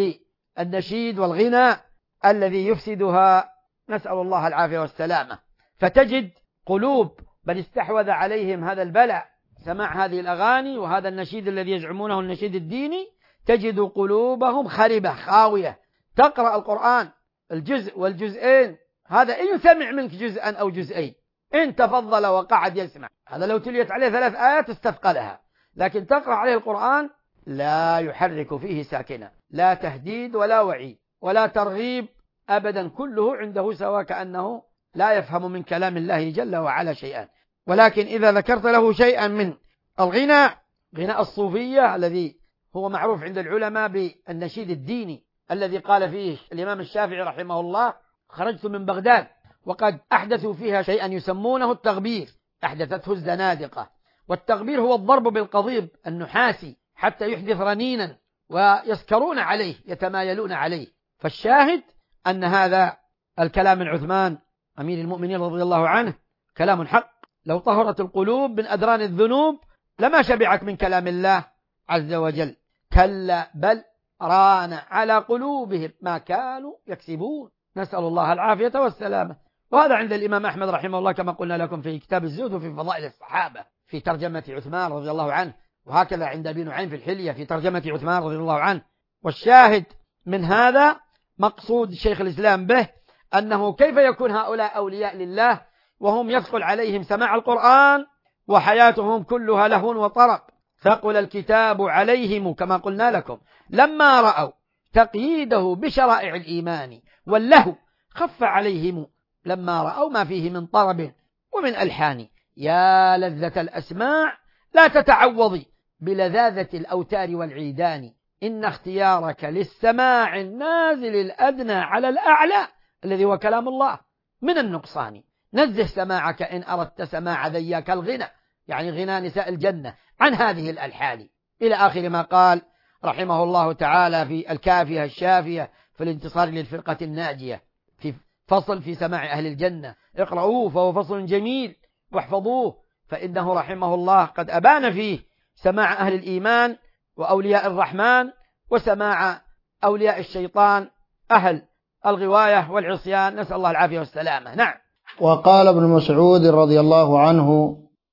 بالنشيد والغنى الذي يفسدها، نسأل الله العافية والسلامة. فتجد قلوب بل استحوذ عليهم هذا البلاء، سماع هذه الأغاني وهذا النشيد الذي يزعمونه النشيد الديني، تجد قلوبهم خربة خاوية. تقرأ القرآن الجزء والجزئين، هذا إن سمع منك جزءا أو جزئين، إن تفضل وقعد يسمع، هذا لو تليت عليه ثلاث آيات استثقلها. لكن تقرأ عليه القرآن لا يحرك فيه ساكنة، لا تهديد ولا وعيد ولا ترغيب أبدا، كله عنده سواء، كأنه لا يفهم من كلام الله جل وعلا شيئا. ولكن إذا ذكرت له شيئا من الغناء، غناء الصوفية الذي هو معروف عند العلماء بالنشيد الديني الذي قال فيه الإمام الشافعي رحمه الله: خرجت من بغداد وقد أحدثوا فيها شيئا يسمونه التغبير، أحدثته الزنادقة. والتغبير هو الضرب بالقضيب النحاسي حتى يحدث رنينا ويسكرون عليه، يتمايلون عليه. فالشاهد أن هذا الكلام من عثمان أمير المؤمنين رضي الله عنه كلام حق. لو طهرت القلوب من أدران الذنوب لما شبعت من كلام الله عز وجل. كلا بل ران على قلوبهم ما كانوا يكسبون، نسأل الله العافية والسلامة. وهذا عند الإمام أحمد رحمه الله كما قلنا لكم في كتاب الزهد وفي فضائل الصحابة في ترجمة عثمان رضي الله عنه، وهكذا عند أبي نعيم في الحلية في ترجمة عثمان رضي الله عنه. والشاهد من هذا مقصود شيخ الإسلام به أنه كيف يكون هؤلاء أولياء لله وهم يثقل عليهم سماع القرآن وحياتهم كلها لهو وطرب. ثقل الكتاب عليهم كما قلنا لكم لما رأوا تقييده بشرائع الإيمان واللهو، خف عليهم لما رأوا ما فيه من طرب ومن ألحان. يا لذة الأسماع لا تتعوضي بلذاذة الأوتار والعيدان، إن اختيارك للسماع النازل الأدنى على الأعلى الذي هو كلام الله من النقصان. نزه سماعك إن أردت سماع ذياك الغنى، يعني غنى نساء الجنة، عن هذه الألحان، إلى آخر ما قال رحمه الله تعالى في الكافية الشافية في الانتصار للفرقة الناجية في فصل في سماع أهل الجنة. اقرأوه فهو فصل جميل واحفظوه، فإنه رحمه الله قد أبان فيه سماع أهل الإيمان وأولياء الرحمن وسماع أولياء الشيطان أهل الغواية والعصيان، نسأل الله العافية والسلامة. نعم. وقال ابن مسعود رضي الله عنه: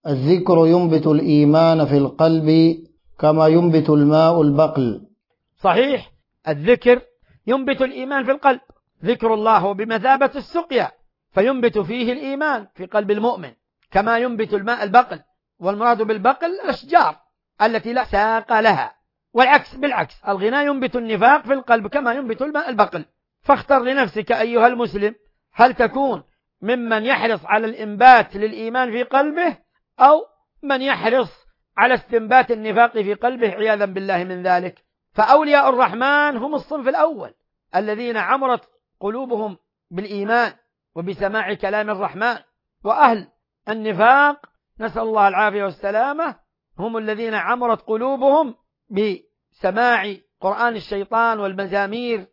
الذكر ينبت الإيمان في القلب كما ينبت الماء البقل. صحيح، الذكر ينبت الإيمان في القلب، ذكر الله هو بمثابة السقيا، فينبت فيه الإيمان في قلب المؤمن كما ينبت الماء البقل، والمراد بالبقل الأشجار التي لا ساق لها، والعكس بالعكس، الغنى ينبت النفاق في القلب كما ينبت الماء البقل. فاختر لنفسك أيها المسلم، هل تكون ممن يحرص على الإنبات للإيمان في قلبه، أو من يحرص على استنبات النفاق في قلبه عياذا بالله من ذلك؟ فأولياء الرحمن هم الصنف الأول الذين عمرت قلوبهم بالإيمان وبسماع كلام الرحمن، وأهل النفاق نسأل الله العافية والسلامة هم الذين عمرت قلوبهم بسماع قرآن الشيطان والمزامير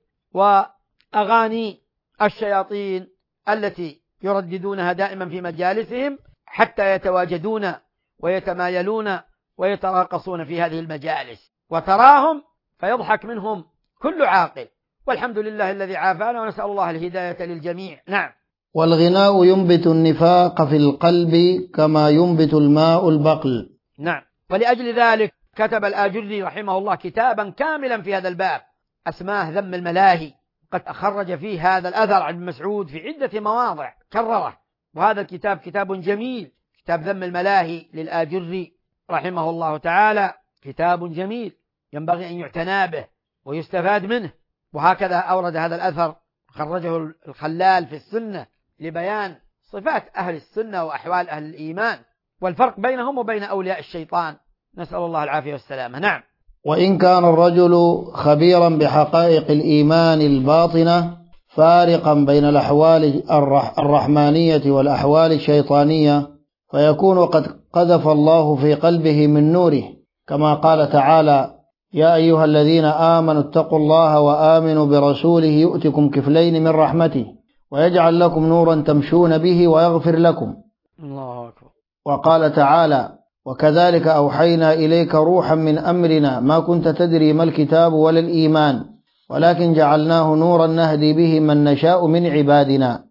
وأغاني الشياطين التي يرددونها دائما في مجالسهم حتى يتواجدون ويتمايلون ويتراقصون في هذه المجالس، وتراهم فيضحك منهم كل عاقل، والحمد لله الذي عافانا، ونسأل الله الهداية للجميع. نعم. والغناء ينبت النفاق في القلب كما ينبت الماء البقل. نعم، ولأجل ذلك كتب الآجري رحمه الله كتابا كاملا في هذا الباب أسماه ذم الملاهي، قد أخرج فيه هذا الأثر عن ابن مسعود في عدة مواضع كرره، وهذا الكتاب كتاب جميل، كتاب ذم الملاهي للآجري رحمه الله تعالى، كتاب جميل ينبغي أن يعتنى به ويستفاد منه. وهكذا أورد هذا الأثر خرجه الخلال في السنة لبيان صفات أهل السنة وأحوال أهل الإيمان والفرق بينهم وبين أولياء الشيطان، نسأل الله العافية والسلامة. نعم. وإن كان الرجل خبيرا بحقائق الإيمان الباطنة فارقا بين الأحوال الرحمانية والأحوال الشيطانية، فيكون قد قذف الله في قلبه من نوره، كما قال تعالى: يا أيها الذين آمنوا اتقوا الله وآمنوا برسوله يؤتكم كفلين من رحمته ويجعل لكم نورا تمشون به ويغفر لكم. الله أكبر. وقال تعالى: وكذلك أوحينا إليك روحا من أمرنا ما كنت تدري ما الكتاب ولا الإيمان ولكن جعلناه نورا نهدي به من نشاء من عبادنا.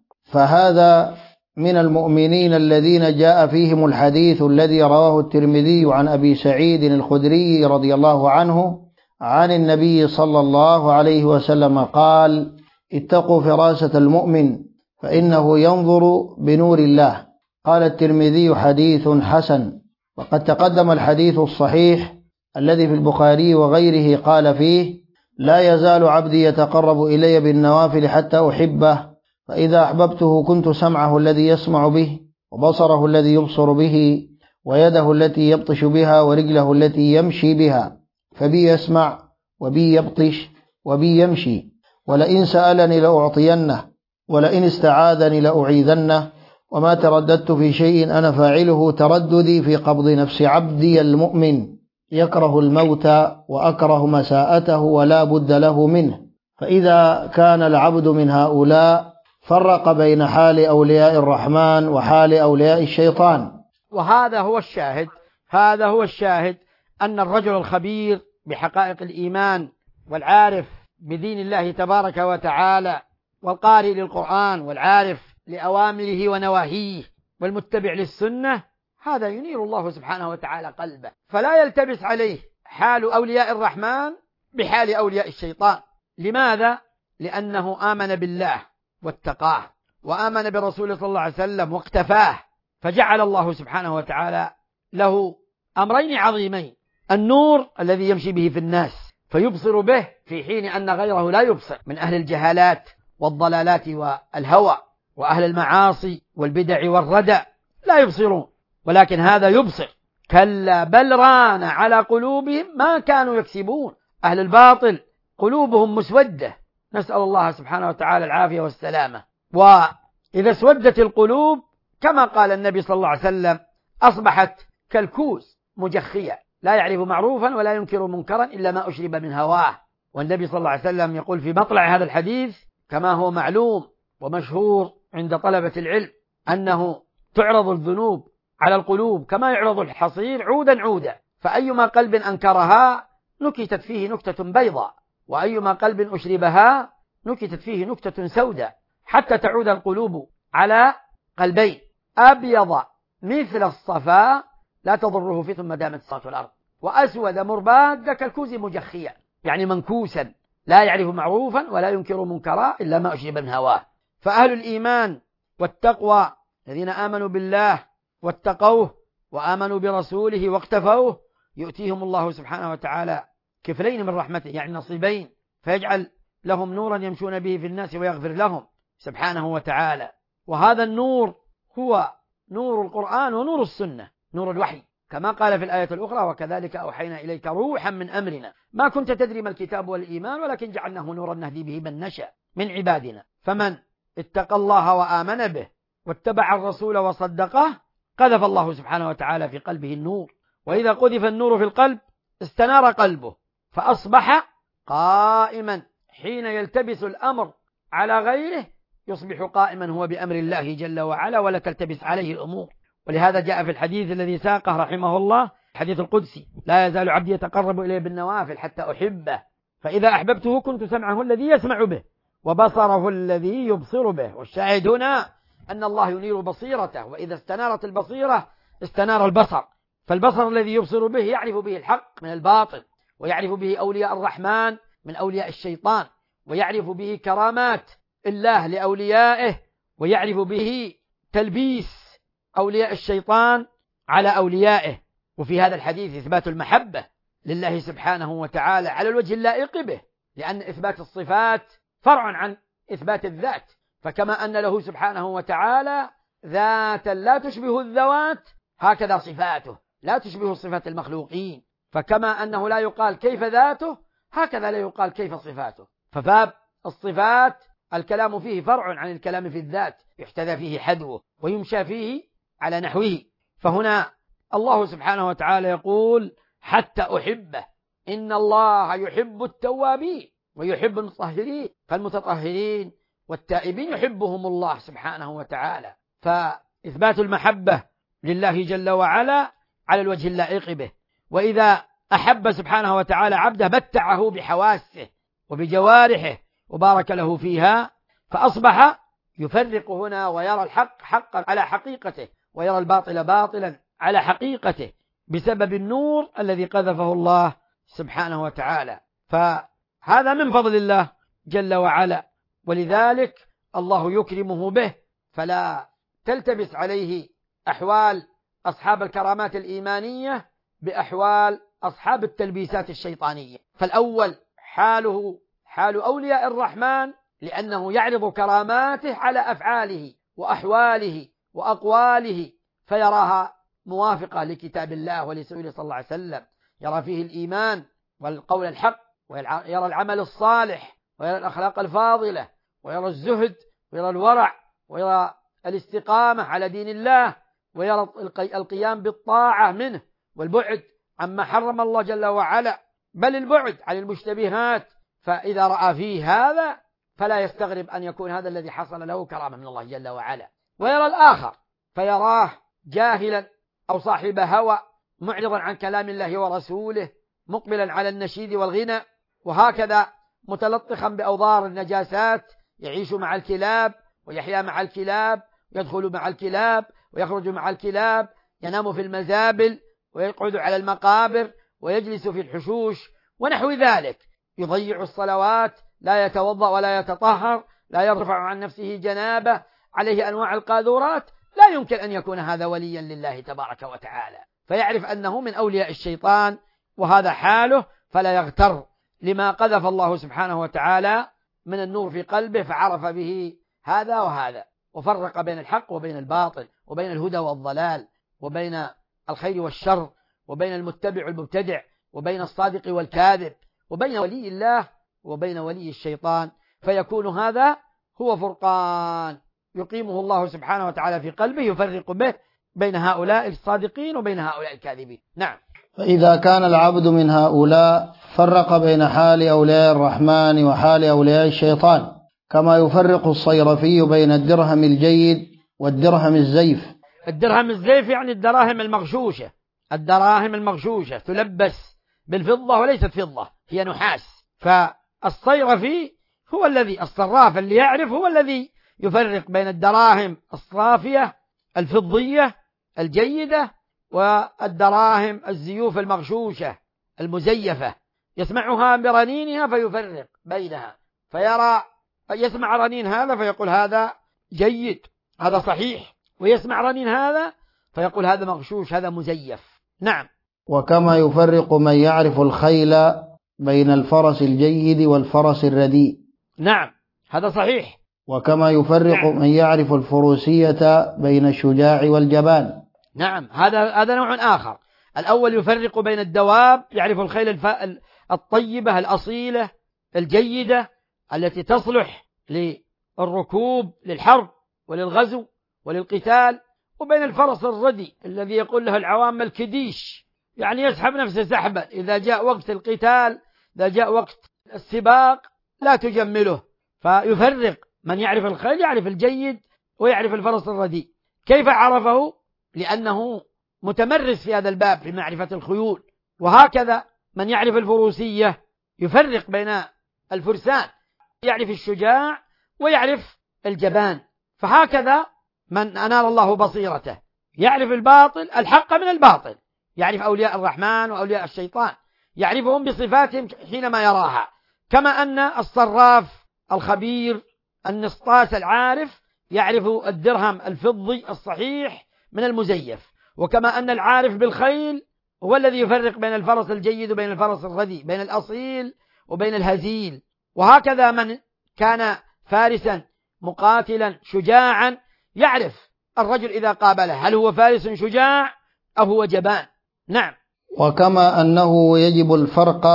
فهذا من المؤمنين الذين جاء فيهم الحديث الذي رواه الترمذي عن أبي سعيد الخدري رضي الله عنه عن النبي صلى الله عليه وسلم قال: اتقوا فراسة المؤمن فإنه ينظر بنور الله. قال الترمذي: حديث حسن. وقد تقدم الحديث الصحيح الذي في البخاري وغيره قال فيه: لا يزال عبدي يتقرب إلي بالنوافل حتى أحبه، فإذا أحببته كنت سمعه الذي يسمع به وبصره الذي يبصر به ويده التي يبطش بها ورجله التي يمشي بها، فبي يسمع وبي يبطش وبي يمشي، ولئن سألني لأعطينه ولئن استعاذني لأعيذنه، وما ترددت في شيء أنا فاعله ترددي في قبض نفس عبدي المؤمن، يكره الموت وأكره مساءته ولا بد له منه. فإذا كان العبد من هؤلاء فرق بين حال أولياء الرحمن وحال أولياء الشيطان. وهذا هو الشاهد، هذا هو الشاهد أن الرجل الخبير بحقائق الإيمان والعارف بدين الله تبارك وتعالى والقارئ للقرآن والعارف لأوامره ونواهيه والمتبع للسنة، هذا ينير الله سبحانه وتعالى قلبه، فلا يلتبس عليه حال أولياء الرحمن بحال أولياء الشيطان. لماذا؟ لأنه آمن بالله واتقاه وآمن برسوله صلى الله عليه وسلم واقتفاه، فجعل الله سبحانه وتعالى له أمرين عظيمين: النور الذي يمشي به في الناس فيبصر به في حين أن غيره لا يبصر من أهل الجهالات والضلالات والهوى وأهل المعاصي والبدع والردى لا يبصرون، ولكن هذا يبصر. كلا بل ران على قلوبهم ما كانوا يكسبون. أهل الباطل قلوبهم مسودة، نسأل الله سبحانه وتعالى العافية والسلامة. وإذا اسودت القلوب كما قال النبي صلى الله عليه وسلم أصبحت كالكوز مجخية لا يعرف معروفا ولا ينكر منكرا إلا ما أشرب من هواه. والنبي صلى الله عليه وسلم يقول في مطلع هذا الحديث كما هو معلوم ومشهور عند طلبة العلم أنه تعرض الذنوب على القلوب كما يعرض الحصير عودا عودا، فأيما قلب أنكرها نكتت فيه نكتة بيضاء، وأيما قلب أشربها نكتت فيه نكتة سوداء، حتى تعود القلوب على قلبين: أبيض مثل الصفا لا تضره في ثم دامت السماوات والأرض، وأسود مرباد كالكوز مجخيا، يعني منكوسا لا يعرف معروفا ولا ينكر منكرا إلا ما أشرب من هواه. فأهل الإيمان والتقوى الذين آمنوا بالله واتقوه وآمنوا برسوله واقتفوه يؤتيهم الله سبحانه وتعالى كفلين من رحمته، يعني نصيبين، فيجعل لهم نورا يمشون به في الناس ويغفر لهم سبحانه وتعالى. وهذا النور هو نور القرآن ونور السنة، نور الوحي، كما قال في الآية الأخرى: وكذلك أوحينا إليك روحا من أمرنا ما كنت تدري ما الكتاب والإيمان ولكن جعلناه نورا نهدي به من نشاء من عبادنا. فمن اتقى الله وآمن به واتبع الرسول وصدقه قذف الله سبحانه وتعالى في قلبه النور، وإذا قذف النور في القلب استنار قلبه فأصبح قائما. حين يلتبس الأمر على غيره يصبح قائما هو بأمر الله جل وعلا ولا تلتبس عليه الأمور. ولهذا جاء في الحديث الذي ساقه رحمه الله حديث القدسي: لا يزال عبدي يتقرب إليه بالنوافل حتى أحبه، فإذا أحببته كنت سمعه الذي يسمع به وبصره الذي يبصر به. والشاهد هنا أن الله ينير بصيرته، وإذا استنارت البصيرة استنار البصر، فالبصر الذي يبصر به يعرف به الحق من الباطل، ويعرف به أولياء الرحمن من أولياء الشيطان، ويعرف به كرامات الله لأوليائه، ويعرف به تلبيس أولياء الشيطان على أوليائه. وفي هذا الحديث إثبات المحبة لله سبحانه وتعالى على الوجه اللائق به، لأن إثبات الصفات فرع عن إثبات الذات، فكما أن له سبحانه وتعالى ذاتا لا تشبه الذوات هكذا صفاته لا تشبه صفات المخلوقين، فكما أنه لا يقال كيف ذاته هكذا لا يقال كيف صفاته. فباب الصفات الكلام فيه فرع عن الكلام في الذات، يحتذى فيه حذوه ويمشى فيه على نحوه. فهنا الله سبحانه وتعالى يقول: حتى أحبه، إن الله يحب التوابين ويحب المتطهرين، فالمتطهرين والتائبين يحبهم الله سبحانه وتعالى. فإثبات المحبة لله جل وعلا على الوجه اللائق به. وإذا أحب سبحانه وتعالى عبده بتعه بحواسه وبجوارحه وبارك له فيها، فأصبح يفرق هنا ويرى الحق حقا على حقيقته ويرى الباطل باطلا على حقيقته بسبب النور الذي قذفه الله سبحانه وتعالى. فهذا من فضل الله جل وعلا، ولذلك الله يكرمه به، فلا تلتبس عليه أحوال أصحاب الكرامات الإيمانية بأحوال أصحاب التلبيسات الشيطانية. فالأول حاله حال أولياء الرحمن، لأنه يعرض كراماته على أفعاله وأحواله وأقواله فيراها موافقة لكتاب الله ولسؤال صلى الله عليه وسلم، يرى فيه الإيمان والقول الحق، ويرى العمل الصالح، ويرى الأخلاق الفاضلة، ويرى الزهد، ويرى الورع، ويرى الاستقامة على دين الله، ويرى القيام بالطاعة منه والبعد عما حرم الله جل وعلا، بل البعد عن المشتبهات. فإذا رأى فيه هذا فلا يستغرب أن يكون هذا الذي حصل له كرامة من الله جل وعلا. ويرى الآخر فيراه جاهلا أو صاحب هوى معرضا عن كلام الله ورسوله، مقبلا على النشيد والغنى، وهكذا متلطخا بأوضار النجاسات، يعيش مع الكلاب ويحيا مع الكلاب، يدخل مع الكلاب ويخرج مع الكلاب، ينام في المزابل ويقعد على المقابر ويجلس في الحشوش ونحو ذلك، يضيع الصلوات، لا يتوضأ ولا يتطهر، لا يرفع عن نفسه جنابه، عليه أنواع القاذورات. لا يمكن أن يكون هذا وليا لله تبارك وتعالى، فيعرف أنه من أولياء الشيطان وهذا حاله، فلا يغتر لما قذف الله سبحانه وتعالى من النور في قلبه فعرف به هذا وهذا، وفرق بين الحق وبين الباطل، وبين الهدى والضلال، وبين الخير والشر، وبين المتبع والمبتدع، وبين الصادق والكاذب، وبين ولي الله وبين ولي الشيطان، فيكون هذا هو فرقان يقيمه الله سبحانه وتعالى في قلبه، يفرق به بين هؤلاء الصادقين وبين هؤلاء الكاذبين. نعم. فإذا كان العبد من هؤلاء فرق بين حال أولياء الرحمن وحال أولياء الشيطان، كما يفرق الصيرفي بين الدرهم الجيد والدرهم الزيف. الدرهم الزيف يعني الدراهم المغشوشة، الدراهم المغشوشة تلبس بالفضة وليست فضة، هي نحاس. فالصيرفي هو الذي الصراف اللي يعرف، هو الذي يفرق بين الدراهم الصافية الفضية الجيدة والدراهم الزيوف المغشوشة المزيفة، يسمعها برنينها فيفرق بينها، فيرى يسمع رنين هذا فيقول هذا جيد هذا صحيح، ويسمع رنين هذا فيقول هذا مغشوش هذا مزيف. نعم. وكما يفرق من يعرف الخيل بين الفرس الجيد والفرس الرديء. نعم هذا صحيح. وكما يفرق من يعرف الفروسية بين الشجاع والجبان. نعم هذا هذا نوع آخر. الأول يفرق بين الدواب، يعرف الخيل الف... الطيبة الأصيلة الجيدة التي تصلح للركوب للحرب وللغزو وللقتال، وبين الفرس الردي الذي يقول له العوام الكديش، يعني يسحب نفسه سحبا، إذا جاء وقت القتال إذا جاء وقت السباق لا تجمله. فيفرق من يعرف الخيل يعرف الجيد ويعرف الفرس الردي. كيف عرفه؟ لأنه متمرس في هذا الباب في معرفة الخيول. وهكذا من يعرف الفروسية يفرق بين الفرسان، يعرف الشجاع ويعرف الجبان. فهكذا من أنار الله بصيرته يعرف الباطل الحق من الباطل، يعرف أولياء الرحمن وأولياء الشيطان، يعرفهم بصفاتهم حينما يراها. كما أن الصراف الخبير النسطاس العارف يعرف الدرهم الفضي الصحيح من المزيف، وكما أن العارف بالخيل هو الذي يفرق بين الفرس الجيد وبين الفرس الردي، بين الأصيل وبين الهزيل. وهكذا من كان فارسا مقاتلا شجاعا يعرف الرجل إذا قابله هل هو فارس شجاع أو هو جبان. نعم. وكما أنه يجب الفرق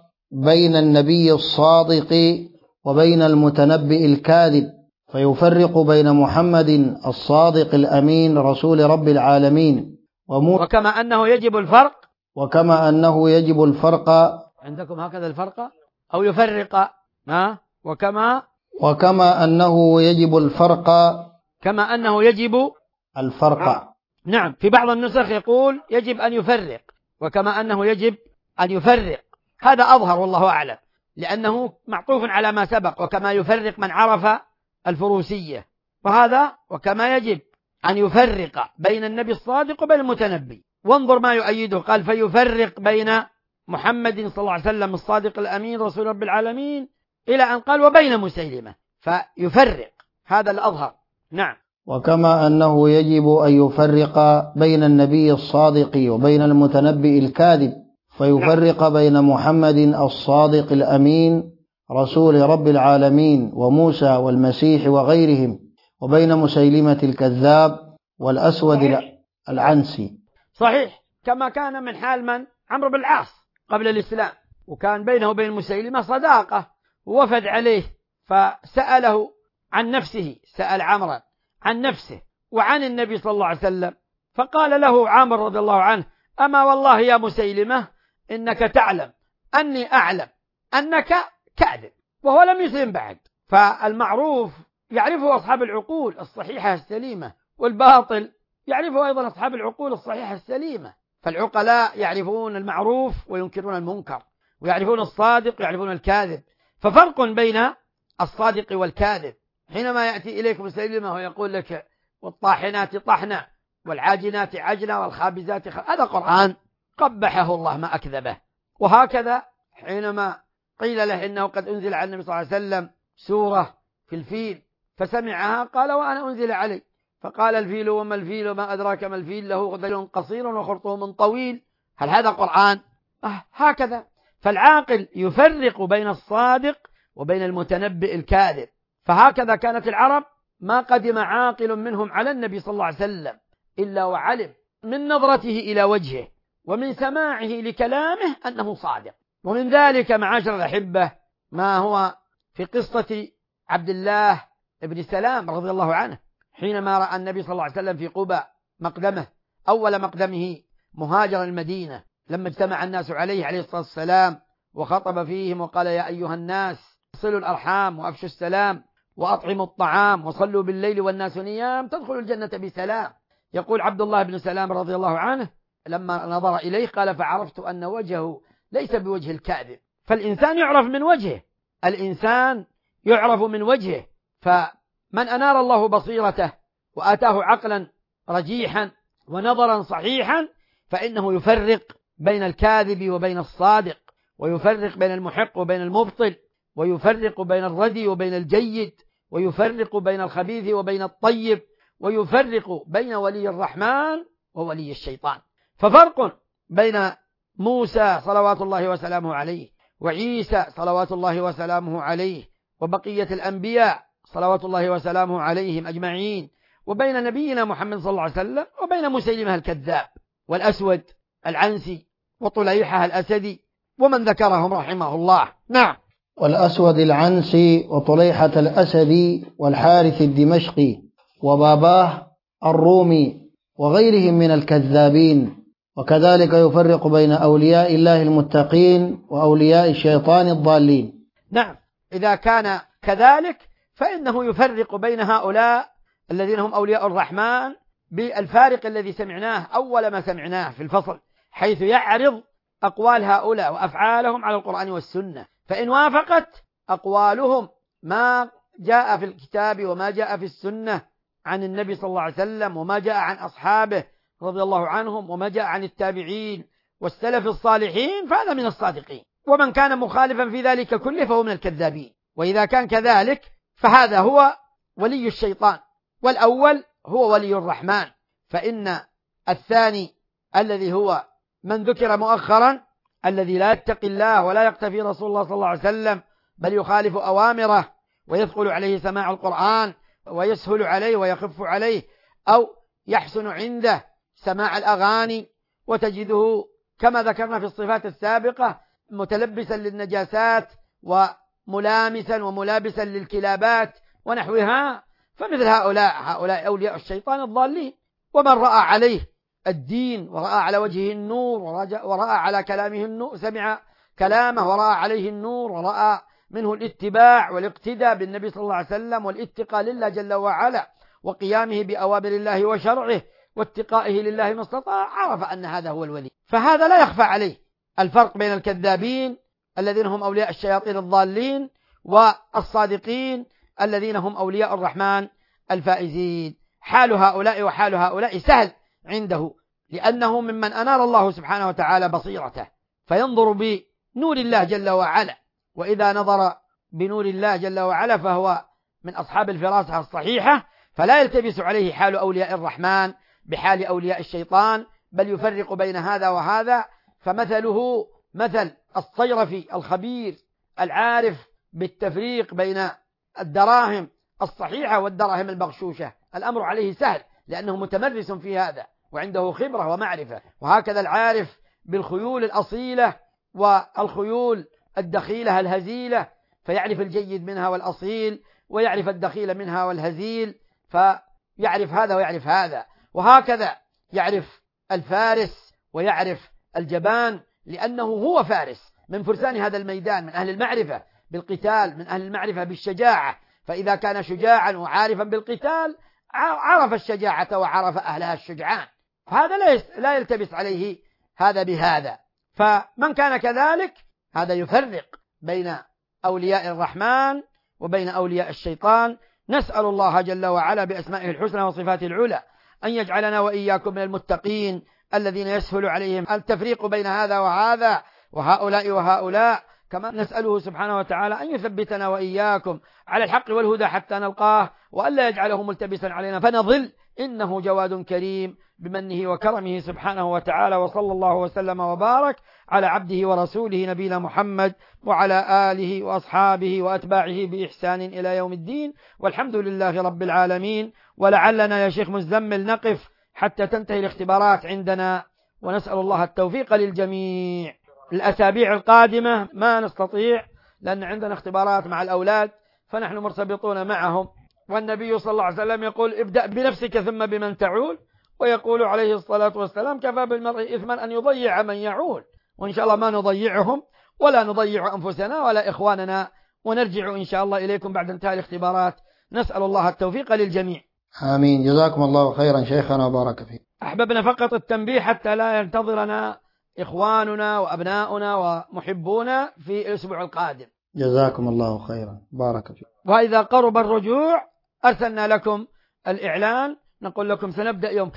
بين النبي الصادق وبين المتنبئ الكاذب، فيفرق بين محمد الصادق الأمين رسول رب العالمين ومو... وكما أنه يجب الفرق وكما أنه يجب الفرق عندكم هكذا الفرق أو يفرق ها وكما وكما أنه يجب الفرق كما أنه يجب الفرق. نعم في بعض النسخ يقول يجب أن يفرق، وكما أنه يجب أن يفرق. هذا أظهر والله أعلم، لأنه معطوف على ما سبق وكما يفرق من عرف الفروسية، وهذا وكما يجب أن يفرق بين النبي الصادق وبين المتنبي. وانظر ما يؤيده، قال فيفرق بين محمد صلى الله عليه وسلم الصادق الأمين رسول رب العالمين إلى أن قال وبين مسيلمة، فيفرق هذا الأظهر. نعم. وكما أنه يجب أن يفرق بين النبي الصادق وبين المتنبئ الكاذب، فيفرق بين محمد الصادق الأمين رسول رب العالمين وموسى والمسيح وغيرهم، وبين مسيلمة الكذاب والأسود صحيح. العنسي. صحيح، كما كان من حال من عمرو بن العاص قبل الإسلام، وكان بينه وبين مسيلمة صداقة، ووفد عليه فسأله عن نفسه، سأل عمرو عن نفسه وعن النبي صلى الله عليه وسلم، فقال له عمرو رضي الله عنه أما والله يا مسيلمة إنك تعلم أني أعلم أنك كاذب، وهو لم يسلم بعد. فالمعروف يعرفه أصحاب العقول الصحيحة السليمة، والباطل يعرفه أيضا أصحاب العقول الصحيحة السليمة. فالعقلاء يعرفون المعروف وينكرون المنكر، ويعرفون الصادق ويعرفون الكاذب. ففرق بين الصادق والكاذب. حينما يأتي إليك مسيلمة ويقول لك والطاحنات طحنا والعاجنات عجنا والخابزات خ... هذا قرآن قبحه الله ما أكذبه. وهكذا حينما قيل له إنه قد أنزل على النبي صلى الله عليه وسلم سورة في الفيل فسمعها قال وأنا أنزل علي، فقال الفيل وما الفيل وما أدراك ما الفيل له ذيل قصير وخرطوم طويل. هل هذا قرآن؟ آه هكذا. فالعاقل يفرق بين الصادق وبين المتنبئ الكاذب. فهكذا كانت العرب ما قدم عاقل منهم على النبي صلى الله عليه وسلم إلا وعلم من نظرته إلى وجهه ومن سماعه لكلامه أنه صادق. ومن ذلك معاشر الأحبة ما هو في قصة عبد الله بن سلام رضي الله عنه، حينما رأى النبي صلى الله عليه وسلم في قباء مقدمه أول مقدمه مهاجر المدينة، لما اجتمع الناس عليه عليه الصلاة والسلام وخطب فيهم وقال يا أيها الناس صلوا الأرحام وأفشوا السلام وأطعموا الطعام وصلوا بالليل والناس نيام تدخلوا الجنة بسلام. يقول عبد الله بن سلام رضي الله عنه لما نظر إليه قال فعرفت أن وجهه ليس بوجه الكاذب. فالإنسان يعرف من وجهه، الإنسان يعرف من وجهه. فمن أنار الله بصيرته وآتاه عقلا رجيحا ونظرا صحيحا فإنه يفرق بين الكاذب وبين الصادق، ويفرق بين المحق وبين المبطل، ويفرق بين الردي وبين الجيد، ويفرق بين الخبيث وبين الطيب، ويفرق بين ولي الرحمن وولي الشيطان. ففرق بين موسى صلوات الله وسلامه عليه وعيسى صلوات الله وسلامه عليه وبقية الأنبياء صلوات الله وسلامه عليهم أجمعين، وبين نبينا محمد صلى الله عليه وسلم وبين مسيلمة الكذاب والأسود العنسي وطليحة الأسدي ومن ذكرهم رحمه الله. نعم. والأسود العنسي وطليحة الأسدي والحارث الدمشقي وباباه الرومي وغيرهم من الكذابين. وكذلك يفرق بين أولياء الله المتقين وأولياء الشيطان الضالين. نعم، إذا كان كذلك فإنه يفرق بين هؤلاء الذين هم أولياء الرحمن بالفارق الذي سمعناه أول ما سمعناه في الفصل، حيث يعرض أقوال هؤلاء وأفعالهم على القرآن والسنة، فإن وافقت أقوالهم ما جاء في الكتاب وما جاء في السنة عن النبي صلى الله عليه وسلم وما جاء عن أصحابه رضي الله عنهم وما جاء عن التابعين والسلف الصالحين فهذا من الصادقين، ومن كان مخالفا في ذلك كله فهو من الكذابين. وإذا كان كذلك فهذا هو ولي الشيطان، والأول هو ولي الرحمن. فإن الثاني الذي هو من ذكر مؤخرا الذي لا يتقي الله ولا يقتفي رسول الله صلى الله عليه وسلم بل يخالف أوامره ويثقل عليه سماع القرآن ويسهل عليه ويخف عليه، أو يحسن عنده سماع الأغاني، وتجده كما ذكرنا في الصفات السابقة متلبسا للنجاسات وملامسا وملابسا للكلابات ونحوها، فمثل هؤلاء هؤلاء أولياء الشيطان الضالين. ومن رأى عليه الدين ورأى على وجهه النور ورأى على كلامه النور، سمع كلامه ورأى عليه النور ورأى منه الاتباع والاقتداء بالنبي صلى الله عليه وسلم والاتقاء لله جل وعلا وقيامه بأوامر الله وشرعه واتقائه لله ما استطاع، عرف أن هذا هو الولي. فهذا لا يخفى عليه الفرق بين الكذابين الذين هم أولياء الشياطين الضالين والصادقين الذين هم أولياء الرحمن الفائزين. حال هؤلاء وحال هؤلاء سهل عنده، لأنه ممن أنار الله سبحانه وتعالى بصيرته فينظر بنور الله جل وعلا، وإذا نظر بنور الله جل وعلا فهو من أصحاب الفراسة الصحيحة، فلا يلتبس عليه حال أولياء الرحمن بحال أولياء الشيطان، بل يفرق بين هذا وهذا. فمثله مثل الصيرفي الخبير العارف بالتفريق بين الدراهم الصحيحة والدراهم المغشوشة، الأمر عليه سهل لأنه متمرس في هذا وعنده خبرة ومعرفة. وهكذا العارف بالخيول الأصيلة والخيول الدخيلة الهزيلة، فيعرف الجيد منها والأصيل، ويعرف الدخيل منها والهزيل، فيعرف هذا ويعرف هذا. وهكذا يعرف الفارس ويعرف الجبان، لأنه هو فارس من فرسان هذا الميدان، من أهل المعرفة بالقتال، من أهل المعرفة بالشجاعة. فإذا كان شجاعا وعارفا بالقتال عرف الشجاعة وعرف أهلها الشجعان، فهذا لا يلتبس عليه هذا بهذا. فمن كان كذلك هذا يفرق بين أولياء الرحمن وبين أولياء الشيطان. نسأل الله جل وعلا بأسمائه الحسنى وصفاته العلى أن يجعلنا وإياكم من المتقين الذين يسهل عليهم التفريق بين هذا وهذا وهؤلاء وهؤلاء. كما نسأله سبحانه وتعالى أن يثبتنا وإياكم على الحق والهدى حتى نلقاه، وأن لا يجعله ملتبسا علينا فنضل، إنه جواد كريم بمنه وكرمه سبحانه وتعالى. وصلى الله وسلم وبارك على عبده ورسوله نبينا محمد وعلى آله وأصحابه وأتباعه بإحسان إلى يوم الدين، والحمد لله رب العالمين. ولعلنا يا شيخ مزمل نقف حتى تنتهي الاختبارات عندنا، ونسأل الله التوفيق للجميع. الأسابيع القادمة ما نستطيع لأن عندنا اختبارات مع الأولاد، فنحن مرتبطون معهم. والنبي صلى الله عليه وسلم يقول ابدأ بنفسك ثم بمن تعول، ويقول عليه الصلاة والسلام كفى بالمرء إثما أن يضيع من يعول. وإن شاء الله ما نضيعهم ولا نضيع أنفسنا ولا إخواننا، ونرجع إن شاء الله إليكم بعد انتهاء الاختبارات. نسأل الله التوفيق للجميع. آمين. جزاكم الله خيرا شيخنا وبارك فيك. أحببنا فقط التنبيه حتى لا ينتظرنا إخواننا وأبناؤنا ومحبونا في الأسبوع القادم. جزاكم الله خيرا بارك فيك. وإذا قرب الرجوع أرسلنا لكم الإعلان، نقول لكم سنبدأ يوم كذا.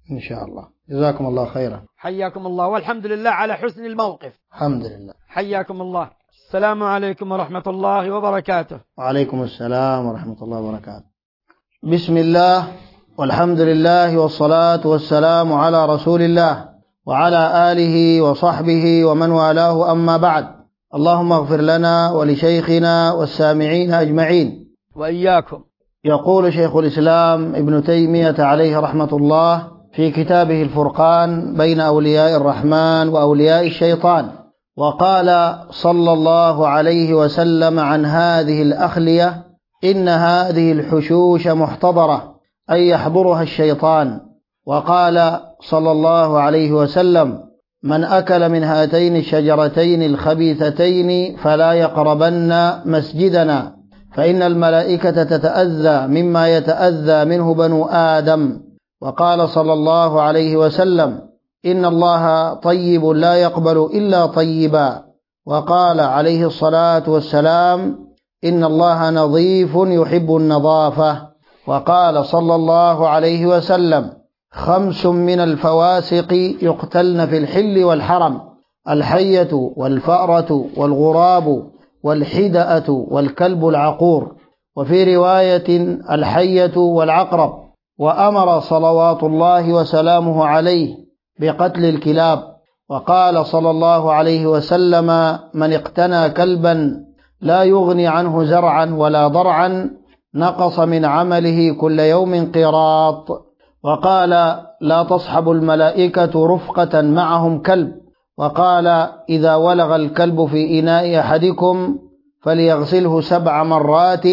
إن شاء الله. جزاكم الله خيرا. حياكم الله، والحمد لله على حسن الموقف. الحمد لله. حياكم الله. السلام عليكم ورحمة الله وبركاته. وعليكم السلام ورحمة الله وبركاته. بسم الله والحمد لله والصلاة والسلام على رسول الله وعلى آله وصحبه ومن والاه، أما بعد. اللهم اغفر لنا ولشيخنا والسامعين أجمعين وإياكم. يقول شيخ الإسلام ابن تيمية عليه رحمة الله في كتابه الفرقان بين أولياء الرحمن وأولياء الشيطان، وقال صلى الله عليه وسلم عن هذه الأخلية: إن هذه الحشوش محتضرة، أي يحضرها الشيطان. وقال صلى الله عليه وسلم: من أكل من هاتين الشجرتين الخبيثتين فلا يقربن مسجدنا، فإن الملائكة تتأذى مما يتأذى منه بنو آدم. وقال صلى الله عليه وسلم: إن الله طيب لا يقبل إلا طيبا. وقال عليه الصلاة والسلام: إن الله نظيف يحب النظافة. وقال صلى الله عليه وسلم: خمس من الفواسق يقتلن في الحل والحرم: الحية والفأرة والغراب والحدأة والكلب العقور. وفي رواية: الحية والعقرب. وأمر صلوات الله وسلامه عليه بقتل الكلاب. وقال صلى الله عليه وسلم: من اقتنى كلبا لا يغني عنه زرعا ولا ضرعا نقص من عمله كل يوم قيراط. وقال: لا تصحب الملائكة رفقة معهم كلب. وقال: إذا ولغ الكلب في إناء أحدكم فليغسله سبع مرات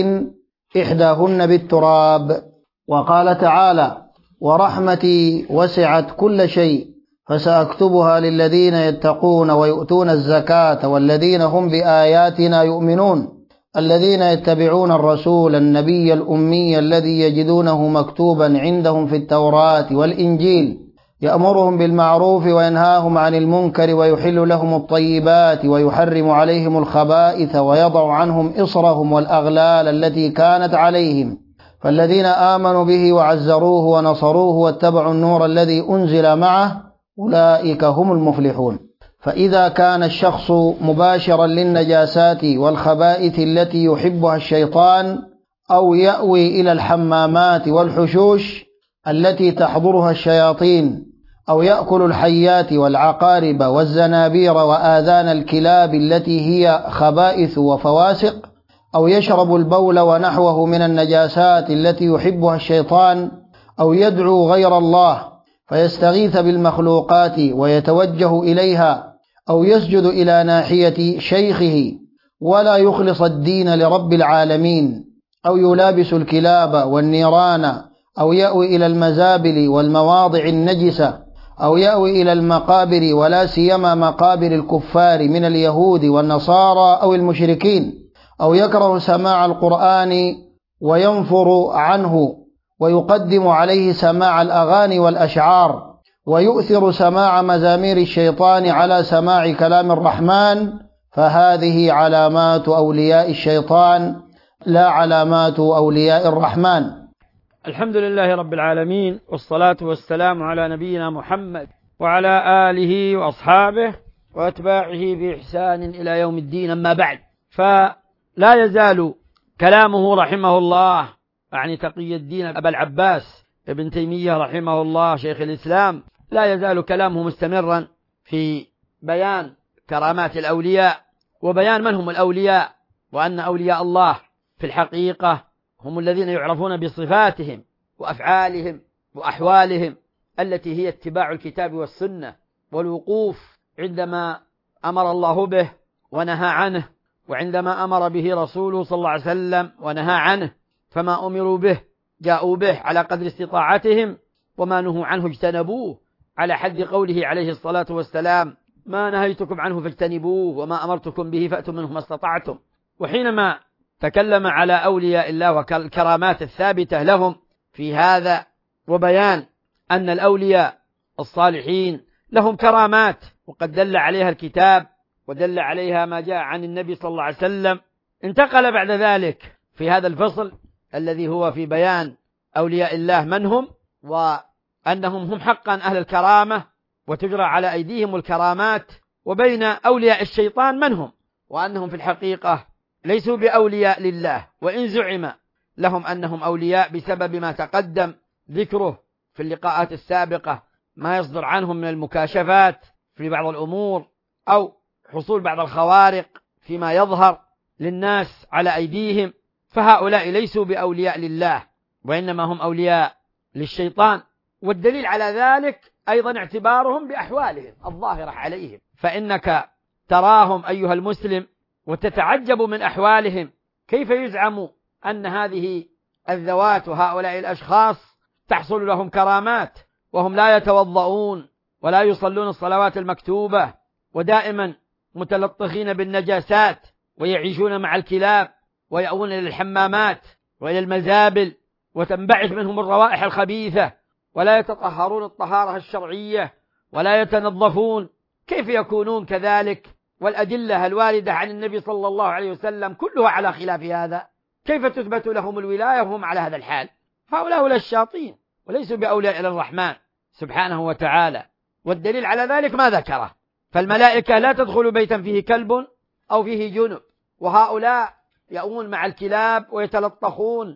إحداهن بالتراب. وقال تعالى: ورحمتي وسعت كل شيء فسأكتبها للذين يتقون ويؤتون الزكاة والذين هم بآياتنا يؤمنون، الذين يتبعون الرسول النبي الأمي الذي يجدونه مكتوبا عندهم في التوراة والإنجيل، يأمرهم بالمعروف وينهاهم عن المنكر ويحل لهم الطيبات ويحرم عليهم الخبائث ويضع عنهم إصرهم والأغلال التي كانت عليهم. فالذين آمنوا به وعزروه ونصروه واتبعوا النور الذي أنزل معه أولئك هم المفلحون. فإذا كان الشخص مباشرا للنجاسات والخبائث التي يحبها الشيطان، أو يأوي إلى الحمامات والحشوش التي تحضرها الشياطين، أو يأكل الحيات والعقارب والزنابير وآذان الكلاب التي هي خبائث وفواسق، أو يشرب البول ونحوه من النجاسات التي يحبها الشيطان، أو يدعو غير الله فيستغيث بالمخلوقات ويتوجه إليها، أو يسجد إلى ناحية شيخه ولا يخلص الدين لرب العالمين، أو يلابس الكلاب والنيران، أو يأوي إلى المزابل والمواضع النجسة، أو يأوي إلى المقابر ولا سيما مقابر الكفار من اليهود والنصارى أو المشركين، أو يكره سماع القرآن وينفر عنه ويقدم عليه سماع الأغاني والأشعار، ويؤثر سماع مزامير الشيطان على سماع كلام الرحمن، فهذه علامات أولياء الشيطان لا علامات أولياء الرحمن. الحمد لله رب العالمين، والصلاة والسلام على نبينا محمد وعلى آله وأصحابه وأتباعه بإحسان إلى يوم الدين، أما بعد. فلا يزال كلامه رحمه الله، يعني تقي الدين أبا العباس ابن تيمية رحمه الله شيخ الإسلام، لا يزال كلامه مستمرا في بيان كرامات الأولياء وبيان من هم الأولياء، وأن أولياء الله في الحقيقة هم الذين يعرفون بصفاتهم وأفعالهم وأحوالهم التي هي اتباع الكتاب والسنة والوقوف عندما أمر الله به ونهى عنه، وعندما أمر به رسوله صلى الله عليه وسلم ونهى عنه، فما أمروا به جاءوا به على قدر استطاعتهم، وما نهوا عنه اجتنبوه على حد قوله عليه الصلاة والسلام: ما نهيتكم عنه فاجتنبوه وما أمرتكم به فأتوا منه ما استطعتم. وحينما تكلم على أولياء الله والكرامات الثابتة لهم في هذا، وبيان أن الأولياء الصالحين لهم كرامات وقد دل عليها الكتاب ودل عليها ما جاء عن النبي صلى الله عليه وسلم، انتقل بعد ذلك في هذا الفصل الذي هو في بيان أولياء الله من هم أنهم هم حقا أهل الكرامة وتجرى على أيديهم الكرامات، وبين أولياء الشيطان من هم، وأنهم في الحقيقة ليسوا بأولياء لله، وإن زعم لهم أنهم أولياء بسبب ما تقدم ذكره في اللقاءات السابقة، ما يصدر عنهم من المكاشفات في بعض الأمور أو حصول بعض الخوارق فيما يظهر للناس على أيديهم، فهؤلاء ليسوا بأولياء لله، وإنما هم أولياء للشيطان. والدليل على ذلك أيضا اعتبارهم بأحوالهم الظاهرة عليهم، فإنك تراهم أيها المسلم وتتعجب من أحوالهم، كيف يزعم أن هذه الذوات وهؤلاء الأشخاص تحصل لهم كرامات وهم لا يتوضؤون ولا يصلون الصلوات المكتوبة، ودائما متلطخين بالنجاسات، ويعيشون مع الكلاب، ويأوون إلى الحمامات وإلى المزابل، وتنبعث منهم الروائح الخبيثة، ولا يتطهرون الطهارة الشرعية ولا يتنظفون. كيف يكونون كذلك والأدلة الواردة عن النبي صلى الله عليه وسلم كلها على خلاف هذا؟ كيف تثبت لهم الولاية وهم على هذا الحال؟ هؤلاء ولا الشياطين وليسوا بأولياء إلى الرحمن سبحانه وتعالى. والدليل على ذلك ما ذكره، فالملائكة لا تدخل بيتا فيه كلب أو فيه جنب، وهؤلاء يأوون مع الكلاب ويتلطخون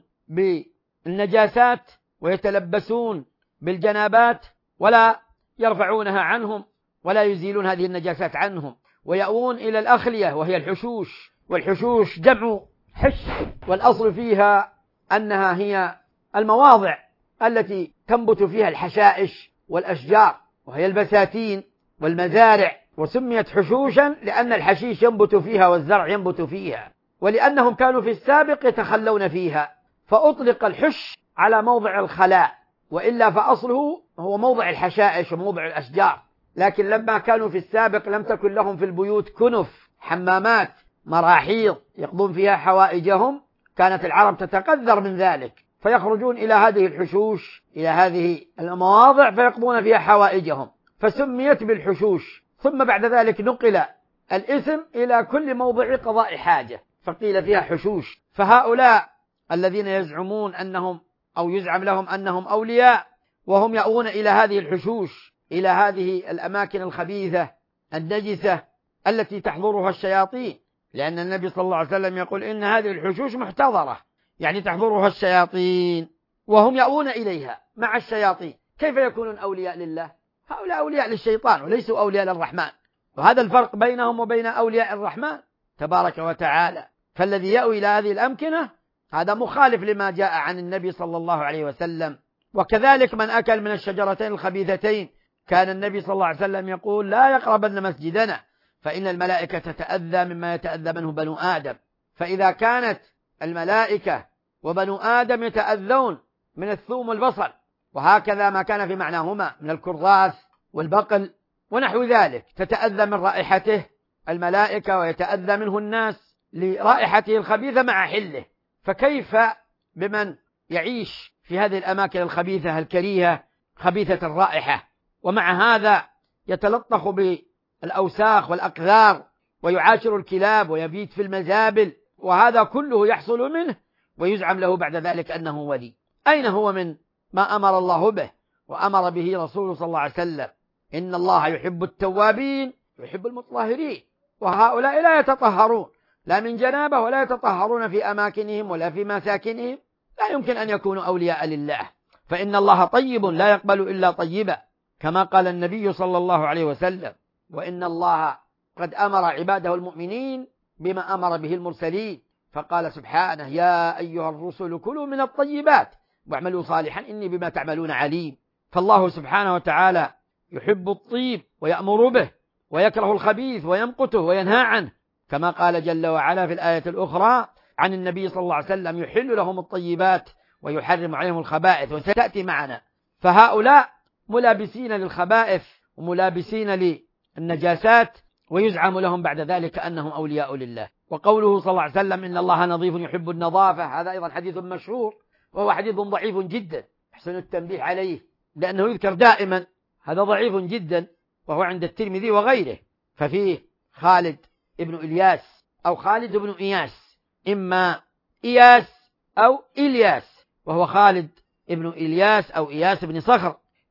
بالنجاسات ويتلبسون بالجنابات ولا يرفعونها عنهم ولا يزيلون هذه النجاسات عنهم، ويأوون إلى الأخلية وهي الحشوش، والحشوش جمع حش، والأصل فيها أنها هي المواضع التي تنبت فيها الحشائش والأشجار، وهي البساتين والمزارع، وسميت حشوشا لأن الحشيش ينبت فيها والزرع ينبت فيها، ولأنهم كانوا في السابق يتخلون فيها فأطلق الحش على موضع الخلاء، وإلا فأصله هو موضع الحشائش وموضع الأشجار. لكن لما كانوا في السابق لم تكن لهم في البيوت كنف، حمامات، مراحيض يقضون فيها حوائجهم، كانت العرب تتقذر من ذلك فيخرجون إلى هذه الحشوش، إلى هذه المواضع فيقضون فيها حوائجهم، فسميت بالحشوش. ثم بعد ذلك نقل الاسم إلى كل موضع قضاء حاجة فقيل فيها حشوش. فهؤلاء الذين يزعمون أنهم أو يزعم لهم أنهم أولياء وهم يأوون إلى هذه الحشوش، إلى هذه الأماكن الخبيثة النجسة التي تحضرها الشياطين، لأن النبي صلى الله عليه وسلم يقول إن هذه الحشوش محتضرة، يعني تحضرها الشياطين وهم يأوون إليها مع الشياطين. كيف يكونون أولياء لله؟ هؤلاء أولياء للشيطان وليسوا أولياء للرحمن، وهذا الفرق بينهم وبين أولياء الرحمن تبارك وتعالى. فالذي يأوي إلى هذه الأمكنة هذا مخالف لما جاء عن النبي صلى الله عليه وسلم. وكذلك من أكل من الشجرتين الخبيثتين كان النبي صلى الله عليه وسلم يقول لا يقربن مسجدنا فإن الملائكة تتأذى مما يتأذى منه بنو آدم. فإذا كانت الملائكة وبنو آدم يتأذون من الثوم والبصل وهكذا ما كان في معناهما من الكراث والبقل ونحو ذلك، تتأذى من رائحته الملائكة ويتأذى منه الناس لرائحته الخبيثة مع حله، فكيف بمن يعيش في هذه الأماكن الخبيثة الكريهة خبيثة الرائحة، ومع هذا يتلطخ بالأوساخ والأقذار ويعاشر الكلاب ويبيت في المزابل، وهذا كله يحصل منه ويزعم له بعد ذلك أنه ولي. أين هو من ما أمر الله به وأمر به رسوله صلى الله عليه وسلم؟ إن الله يحب التوابين ويحب المطهرين، وهؤلاء لا يتطهرون لا من جنابه ولا يتطهرون في أماكنهم ولا في مساكنهم، لا يمكن أن يكونوا أولياء لله، فإن الله طيب لا يقبل إلا طيبا كما قال النبي صلى الله عليه وسلم، وإن الله قد أمر عباده المؤمنين بما أمر به المرسلين، فقال سبحانه يا أيها الرسل كلوا من الطيبات واعملوا صالحا إني بما تعملون عليم. فالله سبحانه وتعالى يحب الطيب ويأمر به ويكره الخبيث ويمقته وينهى عنه، كما قال جل وعلا في الآية الأخرى عن النبي صلى الله عليه وسلم يحل لهم الطيبات ويحرم عليهم الخبائث، وستأتي معنا. فهؤلاء ملابسين للخبائث وملابسين للنجاسات ويزعم لهم بعد ذلك أنهم أولياء لله. وقوله صلى الله عليه وسلم إن الله نظيف يحب النظافة، هذا أيضا حديث مشهور وهو حديث ضعيف جدا، يحسن التنبيه عليه لأنه يذكر دائما، هذا ضعيف جدا وهو عند الترمذي وغيره. ففيه خالد ابن إلياس أو خالد ابن إياس، إما إياس أو إلياس، وهو خالد ابن إلياس أو إياس بن صخر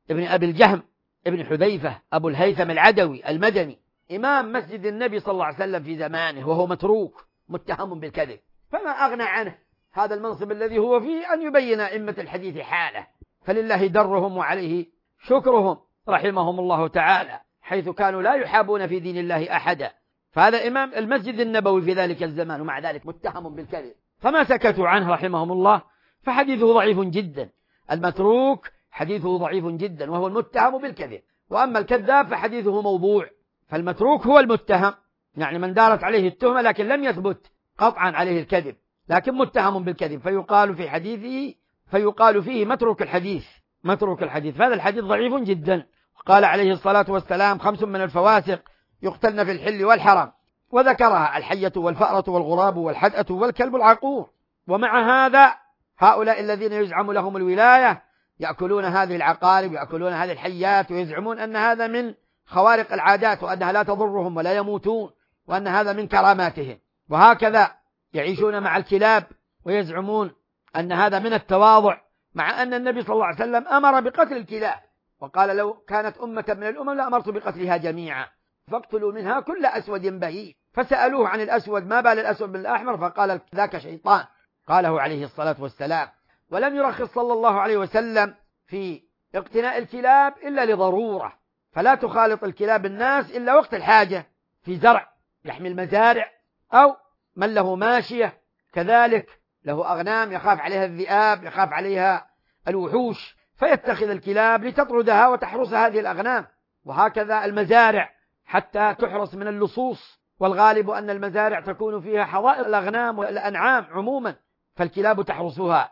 ابن أبي الجهم ابن حذيفة أبو الهيثم العدوي المدني، إمام مسجد النبي صلى الله عليه وسلم في زمانه، وهو متروك متهم بالكذب، فما أغنى عنه هذا المنصب الذي هو فيه أن يبين أئمة الحديث حاله، فلله درهم وعليه شكرهم رحمهم الله تعالى، حيث كانوا لا يحابون في دين الله أحدا. فهذا إمام المسجد النبوي في ذلك الزمان، ومع ذلك متهم بالكذب، فما سكتوا عنه رحمهم الله، فحديثه ضعيف جدا. المتروك حديثه ضعيف جدا وهو المتهم بالكذب، وأما الكذاب فحديثه موضوع. فالمتروك هو المتهم، يعني من دارت عليه التهمة لكن لم يثبت قطعا عليه الكذب، لكن متهم بالكذب، فيقال في حديثه فيقال فيه متروك الحديث متروك الحديث فهذا الحديث ضعيف جدا. قال عليه الصلاة والسلام: خمس من الفواسق يقتلن في الحل والحرام، وذكرها: الحية والفأرة والغراب والحدأة والكلب العقور. ومع هذا هؤلاء الذين يزعم لهم الولاية يأكلون هذه العقارب ويأكلون هذه الحيات، ويزعمون أن هذا من خوارق العادات، وأنها لا تضرهم ولا يموتون، وأن هذا من كراماتهم. وهكذا يعيشون مع الكلاب ويزعمون أن هذا من التواضع، مع أن النبي صلى الله عليه وسلم أمر بقتل الكلاب، وقال: لو كانت أمة من الأمم لأمرت بقتلها جميعا، فاقتلوا منها كل أسود بهيم. فسألوه عن الأسود: ما بال الأسود بالأحمر؟ فقال: ذاك شيطان، قاله عليه الصلاة والسلام. ولم يرخص صلى الله عليه وسلم في اقتناء الكلاب إلا لضرورة، فلا تخالط الكلاب الناس إلا وقت الحاجة، في زرع يحمي المزارع، أو من له ماشية كذلك له أغنام يخاف عليها الذئاب، يخاف عليها الوحوش، فيتخذ الكلاب لتطردها وتحرس هذه الأغنام. وهكذا المزارع حتى تحرس من اللصوص، والغالب أن المزارع تكون فيها حظائر الأغنام والأنعام عموما، فالكلاب تحرسها.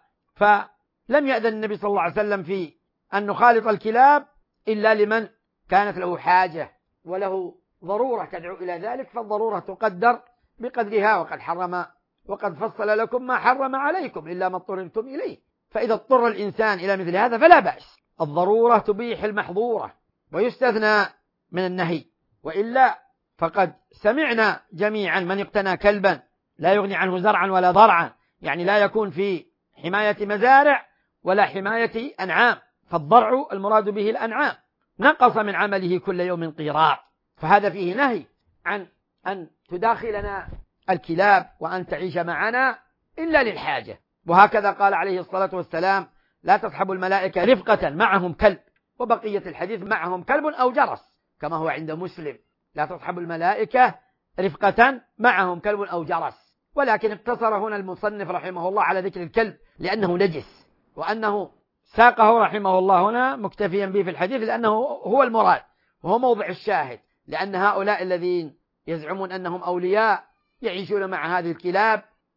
فلم يأذن النبي صلى الله عليه وسلم في أن نخالط الكلاب إلا لمن كانت له حاجة وله ضرورة تدعو إلى ذلك، فالضرورة تقدر بقدرها. وقد حرم وقد فصل لكم ما حرم عليكم إلا ما اضطررتم إليه، فإذا اضطر الإنسان إلى مثل هذا فلا بأس. الضرورة تبيح المحظورة ويستثنى من النهي، وإلا فقد سمعنا جميعا: من اقتنى كلبا لا يغني عنه زرعا ولا ضرعا، يعني لا يكون في حماية مزارع ولا حماية أنعام، فالضرع المراد به الأنعام، نقص من عمله كل يوم قيراط. فهذا فيه نهي عن أن تداخلنا الكلاب وأن تعيش معنا إلا للحاجة. وهكذا قال عليه الصلاة والسلام: لا تصحب الملائكة رفقة معهم كلب، وبقية الحديث معهم كلب أو جرس، كما هو عند مسلم: لا تصحب الملائكة رفقة معهم كلب أو جرس. ولكن اقتصر هنا المصنف رحمه الله على ذكر الكلب لأنه نجس، وأنه ساقه رحمه الله هنا مكتفيا به في الحديث لأنه هو المراد وهو موضع الشاهد، لأن هؤلاء الذين يزعمون أنهم أولياء يعيشون مع هذه الكلاب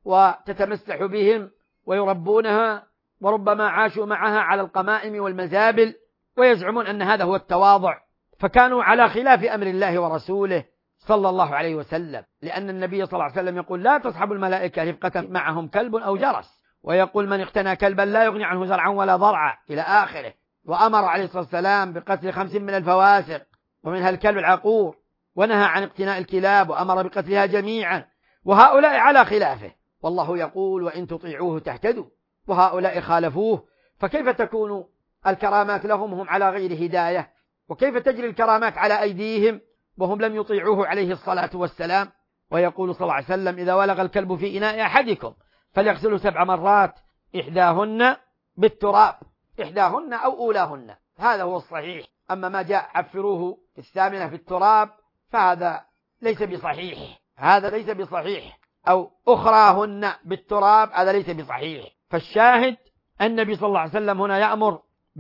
وتتمسح بهم ويربونها، وربما عاشوا معها على القمائم والمزابل، ويزعمون أن هذا هو التواضع، فكانوا على خلاف أمر الله ورسوله صلى الله عليه وسلم، لأن النبي صلى الله عليه وسلم يقول: لا تصحب الملائكة رفقة معهم كلب أو جرس، ويقول: من اقتنى كلبا لا يغني عنه زرعا ولا ضرعا، إلى آخره. وأمر عليه الصلاة والسلام بقتل خمس من الفواسق ومنها الكلب العقور، ونهى عن اقتناء الكلاب وأمر بقتلها جميعا، وهؤلاء على خلافه، والله يقول: وإن تطيعوه تهتدوا، وهؤلاء خالفوه، فكيف تكون الكرامات لهم هم على غير هداية؟ وكيف تجري الكرامات على أيديهم وهم لم يطيعوه عليه الصلاة والسلام؟ ويقول صلى الله عليه وسلم: إذا ولغ الكلب في إناء أحدكم فليغسله سبع مرات، إحداهن بالتراب، إحداهن أو أولاهن، هذا هو الصحيح. أما ما جاء عفروه في الثامنة في التراب فهذا ليس بصحيح، هذا ليس بصحيح، أو أخراهن بالتراب، هذا ليس بصحيح. فالشاهد النبي صلى الله عليه وسلم هنا يأمر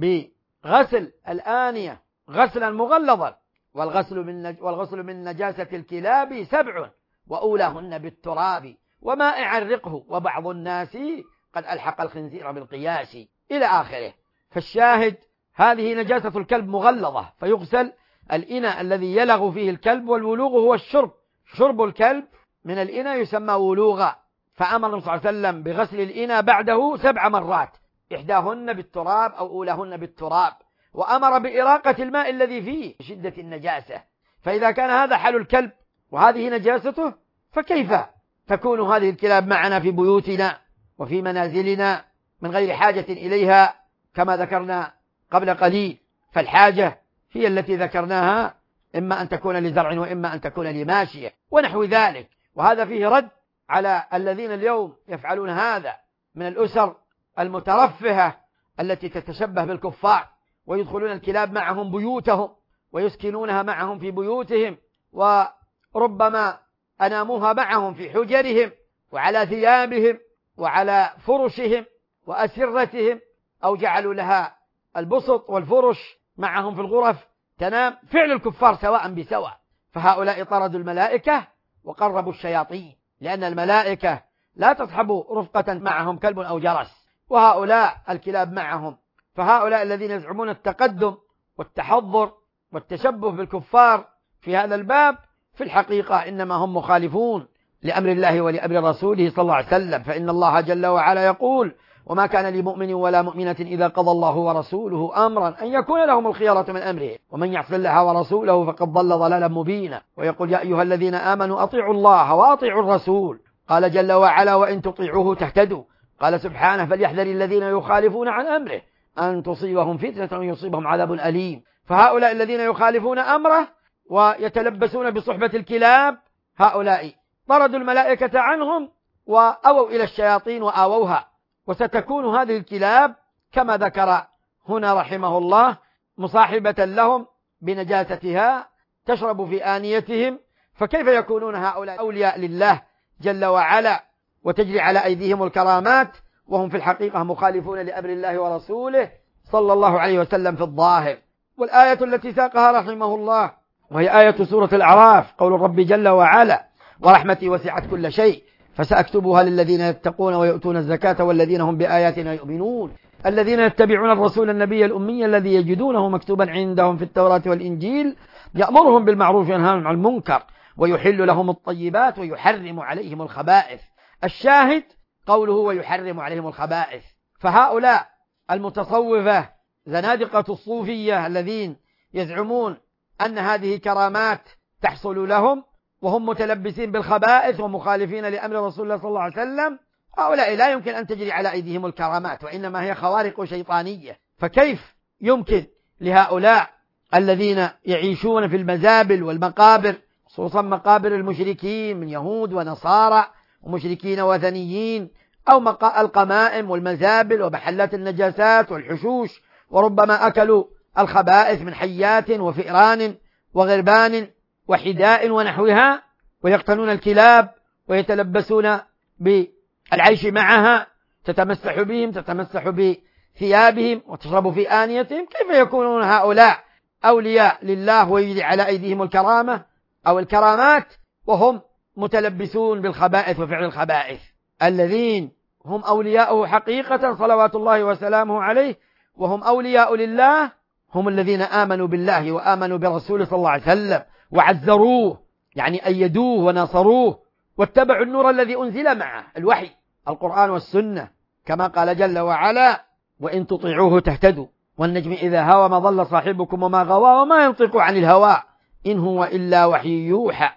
بغسل الآنية غسلا مغلظا، والغسل من والغسل من نجاسة الكلاب سبع، وأولاهن بالتراب ومائع الرقه، وبعض الناس قد ألحق الخنزير بالقياس، إلى آخره. فالشاهد هذه نجاسة الكلب مغلظة، فيغسل الإناء الذي يلغ فيه الكلب، والولوغ هو الشرب، شرب الكلب من الإناء يسمى ولوغا. فأمر النبي صلى الله عليه وسلم بغسل الإناء بعده سبع مرات، إحداهن بالتراب أو أولاهن بالتراب، وأمر بإراقة الماء الذي فيه شدة النجاسة. فإذا كان هذا حال الكلب وهذه نجاسته، فكيف تكون هذه الكلاب معنا في بيوتنا وفي منازلنا من غير حاجة إليها كما ذكرنا قبل قليل؟ فالحاجة هي التي ذكرناها، إما أن تكون لزرع وإما أن تكون لماشية ونحو ذلك. وهذا فيه رد على الذين اليوم يفعلون هذا من الأسر المترفهة التي تتشبه بالكفار، ويدخلون الكلاب معهم بيوتهم ويسكنونها معهم في بيوتهم، وربما أناموها معهم في حجرهم وعلى ثيابهم وعلى فرشهم وأسرتهم، أو جعلوا لها البسط والفرش معهم في الغرف تنام، فعل الكفار سواء بسواء. فهؤلاء طردوا الملائكة وقربوا الشياطين، لأن الملائكة لا تصحب رفقة معهم كلب أو جرس، وهؤلاء الكلاب معهم. فهؤلاء الذين يزعمون التقدم والتحضر والتشبه بالكفار في هذا الباب في الحقيقة إنما هم مخالفون لأمر الله ولأمر رسوله صلى الله عليه وسلم. فإن الله جل وعلا يقول: وما كان لمؤمن ولا مؤمنة إذا قضى الله ورسوله أمرا أن يكون لهم الخيرة من أمره ومن يعص الله ورسوله فقد ضل ضلالا مبينا. ويقول: يا أيها الذين آمنوا أطيعوا الله وأطيعوا الرسول. قال جل وعلا: وإن تطيعوه تهتدوا. قال سبحانه: فليحذر الذين يخالفون عن أمره أن تصيبهم فتنة ويصيبهم عذاب أليم. فهؤلاء الذين يخالفون أمره ويتلبسون بصحبة الكلاب، هؤلاء طردوا الملائكة عنهم وأووا إلى الشياطين وآووها. وستكون هذه الكلاب كما ذكر هنا رحمه الله مصاحبة لهم بنجاستها، تشرب في آنيتهم. فكيف يكونون هؤلاء أولياء لله جل وعلا وتجري على أيديهم الكرامات وهم في الحقيقة مخالفون لأمر الله ورسوله صلى الله عليه وسلم في الظاهر؟ والآية التي ساقها رحمه الله وهي آية سورة الأعراف، قول الرب جل وعلا: ورحمتي وسعت كل شيء فسأكتبها للذين يتقون ويؤتون الزكاة والذين هم بآياتنا يؤمنون الذين يتبعون الرسول النبي الأمي الذي يجدونه مكتوبا عندهم في التوراة والإنجيل يأمرهم بالمعروف وينهاهم عن المنكر ويحل لهم الطيبات ويحرم عليهم الخبائث. الشاهد قوله ويحرم عليهم الخبائث. فهؤلاء المتصوفة زنادقة الصوفية الذين يزعمون أن هذه كرامات تحصل لهم وهم متلبسين بالخبائث ومخالفين لأمر رسول الله صلى الله عليه وسلم، هؤلاء لا يمكن أن تجري على أيديهم الكرامات، وإنما هي خوارق شيطانية. فكيف يمكن لهؤلاء الذين يعيشون في المزابل والمقابر، خصوصا مقابر المشركين من يهود ونصارى ومشركين وثنيين، أو القمائم والمزابل ومحلات النجاسات والحشوش، وربما أكلوا الخبائث من حيات وفئران وغربان وحداء ونحوها، ويقتنون الكلاب ويتلبسون بالعيش معها، تتمسح بهم تتمسح بثيابهم وتشرب في آنيتهم. كيف يكونون هؤلاء أولياء لله ويجري على أيديهم الكرامة أو الكرامات وهم متلبسون بالخبائث وفعل الخبائث؟ الذين هم أولياؤه حقيقة صلوات الله وسلامه عليه وهم أولياء لله هم الذين آمنوا بالله وآمنوا برسوله صلى الله عليه وسلم وعزروه، يعني أيدوه وناصروه، واتبعوا النور الذي أنزل معه الوحي القرآن والسنة، كما قال جل وعلا: وإن تطيعوه تهتدوا والنجم إذا هوى ما ضل صاحبكم وما غوى وما ينطق عن الهوى إن هو إلا وحي يوحى.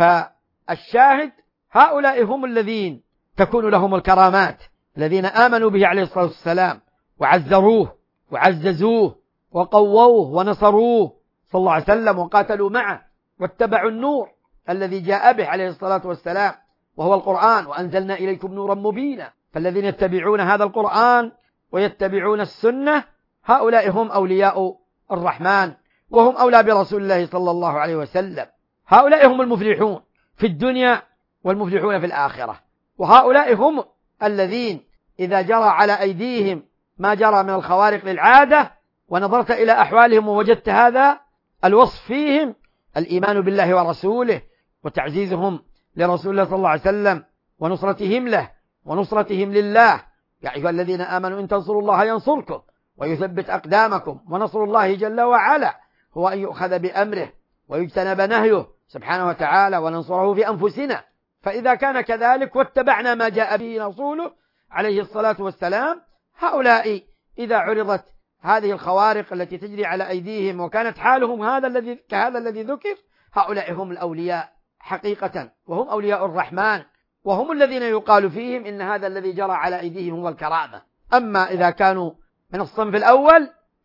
فالشاهد هؤلاء هم الذين تكون لهم الكرامات، الذين آمنوا به عليه الصلاة والسلام وعزروه وعززوه وقووه ونصروه صلى الله عليه وسلم وقاتلوا معه واتبعوا النور الذي جاء به عليه الصلاة والسلام وهو القرآن، وأنزلنا إليكم نورا مبينا. فالذين يتبعون هذا القرآن ويتبعون السنة هؤلاء هم أولياء الرحمن وهم أولى برسول الله صلى الله عليه وسلم. هؤلاء هم المفلحون في الدنيا والمفلحون في الآخرة، وهؤلاء هم الذين إذا جرى على أيديهم ما جرى من الخوارق للعادة ونظرت إلى أحوالهم ووجدت هذا الوصف فيهم، الإيمان بالله ورسوله وتعزيزهم لرسول الله صلى الله عليه وسلم ونصرتهم له ونصرتهم لله. يا أيها الذين آمنوا إن تنصروا الله ينصركم ويثبت أقدامكم. ونصر الله جل وعلا هو أن يؤخذ بأمره ويجتنب نهيه سبحانه وتعالى وننصره في أنفسنا. فإذا كان كذلك واتبعنا ما جاء به رسوله عليه الصلاة والسلام، هؤلاء إذا عرضت هذه الخوارق التي تجري على أيديهم وكانت حالهم هذا الذي كهذا الذي ذكر، هؤلاء هم الأولياء حقيقة وهم أولياء الرحمن، وهم الذين يقال فيهم إن هذا الذي جرى على أيديهم هو الكرامة. أما إذا كانوا من الصنف الأول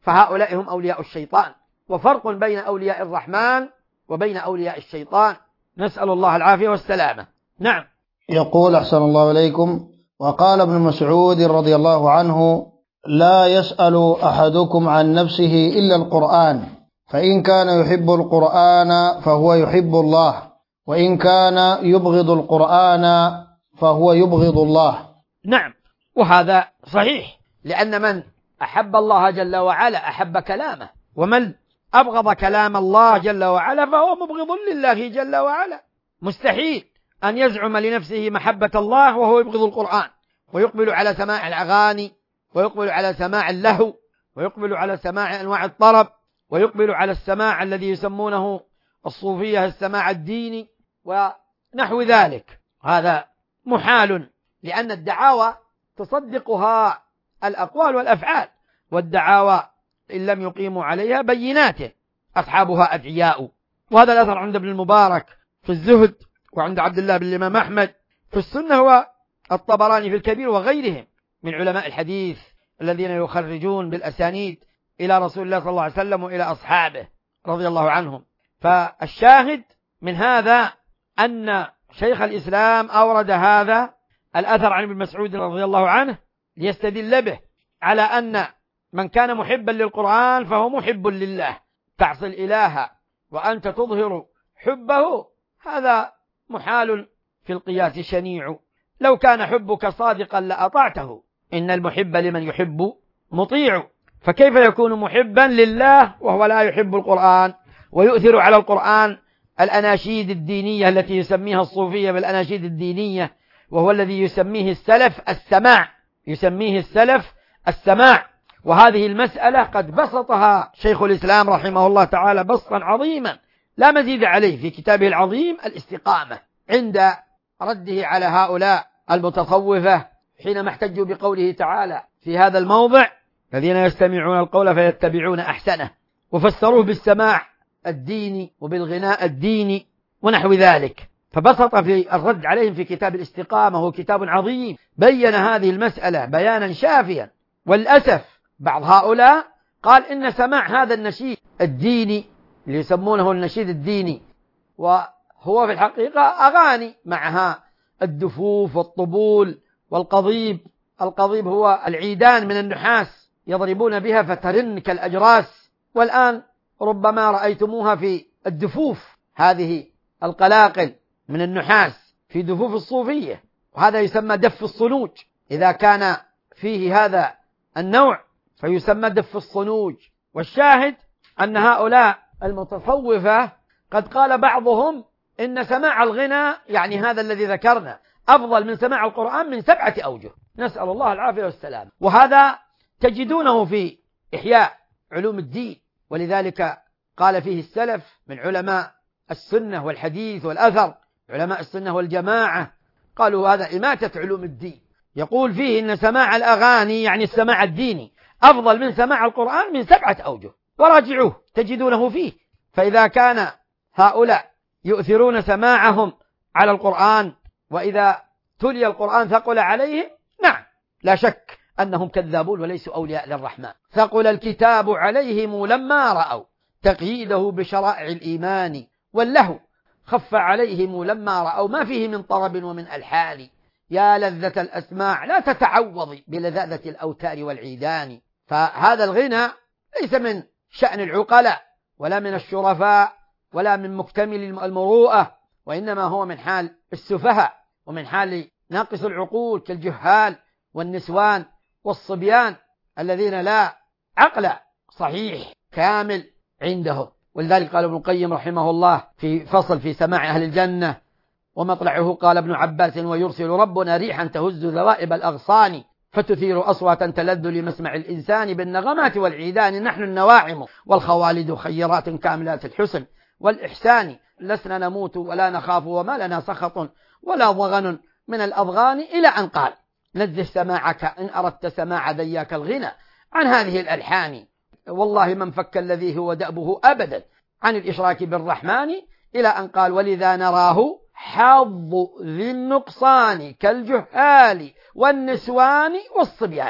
فهؤلاء هم أولياء الشيطان. وفرق بين أولياء الرحمن وبين أولياء الشيطان، نسأل الله العافية والسلامة. نعم. يقول أحسن الله إليكم: وقال ابن مسعود رضي الله عنه: لا يسأل أحدكم عن نفسه إلا القرآن، فإن كان يحب القرآن فهو يحب الله، وإن كان يبغض القرآن فهو يبغض الله. نعم، وهذا صحيح، لأن من أحب الله جل وعلا أحب كلامه، ومن أبغض كلام الله جل وعلا فهو مبغض لله جل وعلا. مستحيل أن يزعم لنفسه محبة الله وهو يبغض القرآن، ويقبل على سماع الأغاني، ويقبل على سماع اللهو، ويقبل على سماع أنواع الطرب، ويقبل على السماع الذي يسمونه الصوفية السماع الديني ونحو ذلك. هذا محال، لأن الدعاوى تصدقها الأقوال والأفعال، والدعاوى إن لم يقيموا عليها بيناته أصحابها أدعياء. وهذا الأثر عند ابن المبارك في الزهد، وعند عبد الله بن الإمام أحمد في السنة، والطبراني في الكبير، وغيرهم من علماء الحديث الذين يخرجون بالأسانيد إلى رسول الله صلى الله عليه وسلم وإلى أصحابه رضي الله عنهم. فالشاهد من هذا أن شيخ الإسلام أورد هذا الأثر عن ابن مسعود رضي الله عنه ليستدل به على أن من كان محبا للقرآن فهو محب لله. تعصي الإله وأنت تظهر حبه، هذا محال في القياس شنيع. لو كان حبك صادقا لأطعته، إن المحب لمن يحب مطيع. فكيف يكون محبا لله وهو لا يحب القرآن، ويؤثر على القرآن الأناشيد الدينية التي يسميها الصوفية بالأناشيد الدينية، وهو الذي يسميه السلف السماع، يسميه السلف السماع. وهذه المسألة قد بسطها شيخ الإسلام رحمه الله تعالى بسطا عظيما لا مزيد عليه في كتابه العظيم الاستقامة، عند رده على هؤلاء المتصوفة حينما احتجوا بقوله تعالى في هذا الموضع: الذين يستمعون القول فيتبعون أحسنه، وفسروه بالسماع الديني وبالغناء الديني ونحو ذلك. فبسط في الرد عليهم في كتاب الاستقامة، هو كتاب عظيم بين هذه المسألة بيانا شافيا. والأسف بعض هؤلاء قال إن سماع هذا النشيد الديني اللي يسمونه النشيد الديني، وهو في الحقيقة أغاني معها الدفوف والطبول والقضيب. القضيب هو العيدان من النحاس يضربون بها فترن كالأجراس، والآن ربما رأيتموها في الدفوف، هذه القلاقل من النحاس في دفوف الصوفية، وهذا يسمى دف الصنوج. إذا كان فيه هذا النوع فيسمى دف الصنوج. والشاهد أن هؤلاء المتصوفة قد قال بعضهم إن سماع الغنى، يعني هذا الذي ذكرنا، أفضل من سماع القرآن من سبعة أوجه، نسأل الله العافية والسلام. وهذا تجدونه في إحياء علوم الدين، ولذلك قال فيه السلف من علماء السنة والحديث والأثر، علماء السنة والجماعة، قالوا هذا إماتة علوم الدين. يقول فيه إن سماع الأغاني يعني السماع الديني أفضل من سماع القرآن من سبعة أوجه، وراجعوه تجدونه فيه. فإذا كان هؤلاء يؤثرون سماعهم على القرآن، وإذا تلي القرآن ثقل عليهم، نعم لا شك أنهم كذابون وليسوا أولياء للرحمن. ثقل الكتاب عليهم لما رأوا تقييده بشرائع الإيمان، واللهو خف عليهم لما رأوا ما فيه من طرب ومن ألحان. يا لذة الأسماع لا تتعوضي بلذاذة الأوتار والعيدان. فهذا الغنى ليس من شأن العقلاء ولا من الشرفاء ولا من مكتمل المروءة، وإنما هو من حال السفهاء ومن حال ناقص العقول كالجهال والنسوان والصبيان الذين لا عقل صحيح كامل عندهم. ولذلك قال ابن القيم رحمه الله في فصل في سماع أهل الجنة: ومطلعه قال ابن عباس: ويرسل ربنا ريحا تهز ذوائب الأغصان، فتثير أصواتا تلذ لمسمع الإنسان بالنغمات والعيدان. نحن النواعم والخوالد خيرات كاملات الحسن والإحسان، لسنا نموت ولا نخاف وما لنا سخط ولا ضغن من الأضغان، إلى أن قال: نزه سماعك إن أردت سماع ذياك الغنى عن هذه الألحان، والله من فك الذي هو دأبه أبدا عن الإشراك بالرحمن، إلى أن قال: ولذا نراه حظ ذي النقصان كالجهال والنسوان والصبيان.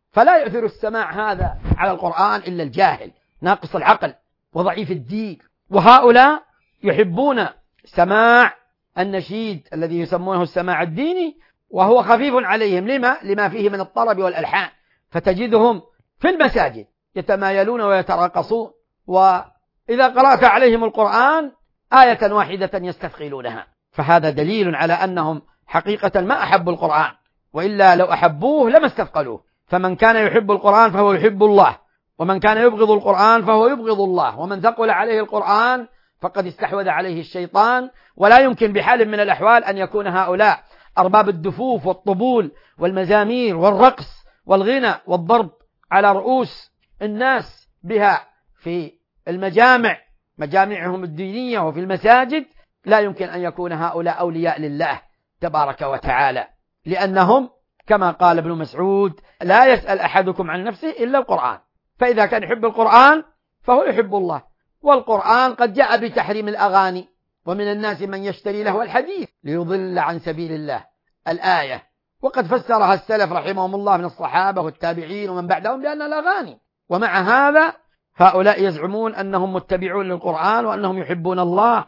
فلا يؤثر السماع هذا على القرآن إلا الجاهل ناقص العقل وضعيف الدين. وهؤلاء يحبون سماع النشيد الذي يسمونه السماع الديني، وهو خفيف عليهم. لما؟ لما فيه من الطرب والألحان، فتجدهم في المساجد يتمايلون ويتراقصون، وإذا قرأت عليهم القرآن آية واحدة يستثقلونها. فهذا دليل على أنهم حقيقة ما أحبوا القرآن، وإلا لو أحبوه لما استثقلوه. فمن كان يحب القرآن فهو يحب الله، ومن كان يبغض القرآن فهو يبغض الله. ومن ثقل عليه القرآن فقد استحوذ عليه الشيطان. ولا يمكن بحال من الأحوال أن يكون هؤلاء أرباب الدفوف والطبول والمزامير والرقص والغنى والضرب على رؤوس الناس بها في المجامع مجامعهم الدينية وفي المساجد. لا يمكن أن يكون هؤلاء أولياء لله تبارك وتعالى، لأنهم كما قال ابن مسعود: لا يسأل أحدكم عن نفسه إلا القرآن. فإذا كان يحب القرآن فهو يحب الله. والقرآن قد جاء بتحريم الأغاني، ومن الناس من يشتري له الحديث ليضل عن سبيل الله الآية. وقد فسرها السلف رحمهم الله من الصحابة والتابعين ومن بعدهم بأن الأغاني. ومع هذا هؤلاء يزعمون أنهم متبعون للقرآن وأنهم يحبون الله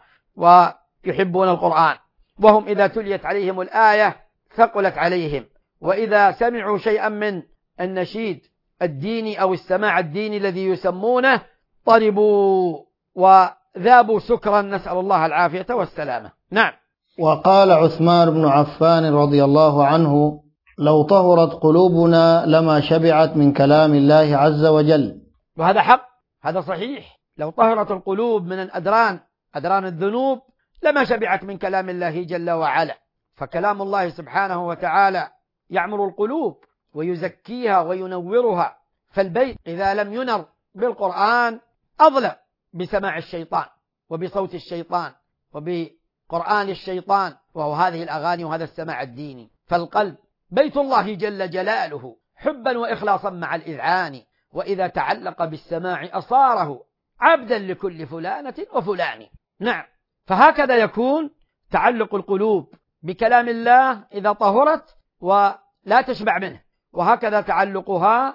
ويحبون القرآن، وهم إذا تليت عليهم الآية ثقلت عليهم، وإذا سمعوا شيئا من النشيد الديني أو السماع الديني الذي يسمونه طربوا وذابوا سكرا، نسأل الله العافية والسلامة. نعم. وقال عثمان بن عفان رضي الله عنه: لو طهرت قلوبنا لما شبعت من كلام الله عز وجل. وهذا حق، هذا صحيح. لو طهرت القلوب من الأدران أدران الذنوب لما شبعت من كلام الله جل وعلا. فكلام الله سبحانه وتعالى يعمر القلوب ويزكيها وينورها. فالبيت إذا لم ينر بالقرآن أظلم بسماع الشيطان وبصوت الشيطان وبقرآن الشيطان، وهو هذه الأغاني وهذا السماع الديني. فالقلب بيت الله جل جلاله حبا وإخلاصا مع الإذعان، وإذا تعلق بالسماع أصاره عبدا لكل فلانة وفلان. نعم. فهكذا يكون تعلق القلوب بكلام الله إذا طهرت ولا تشبع منه، وهكذا تعلقها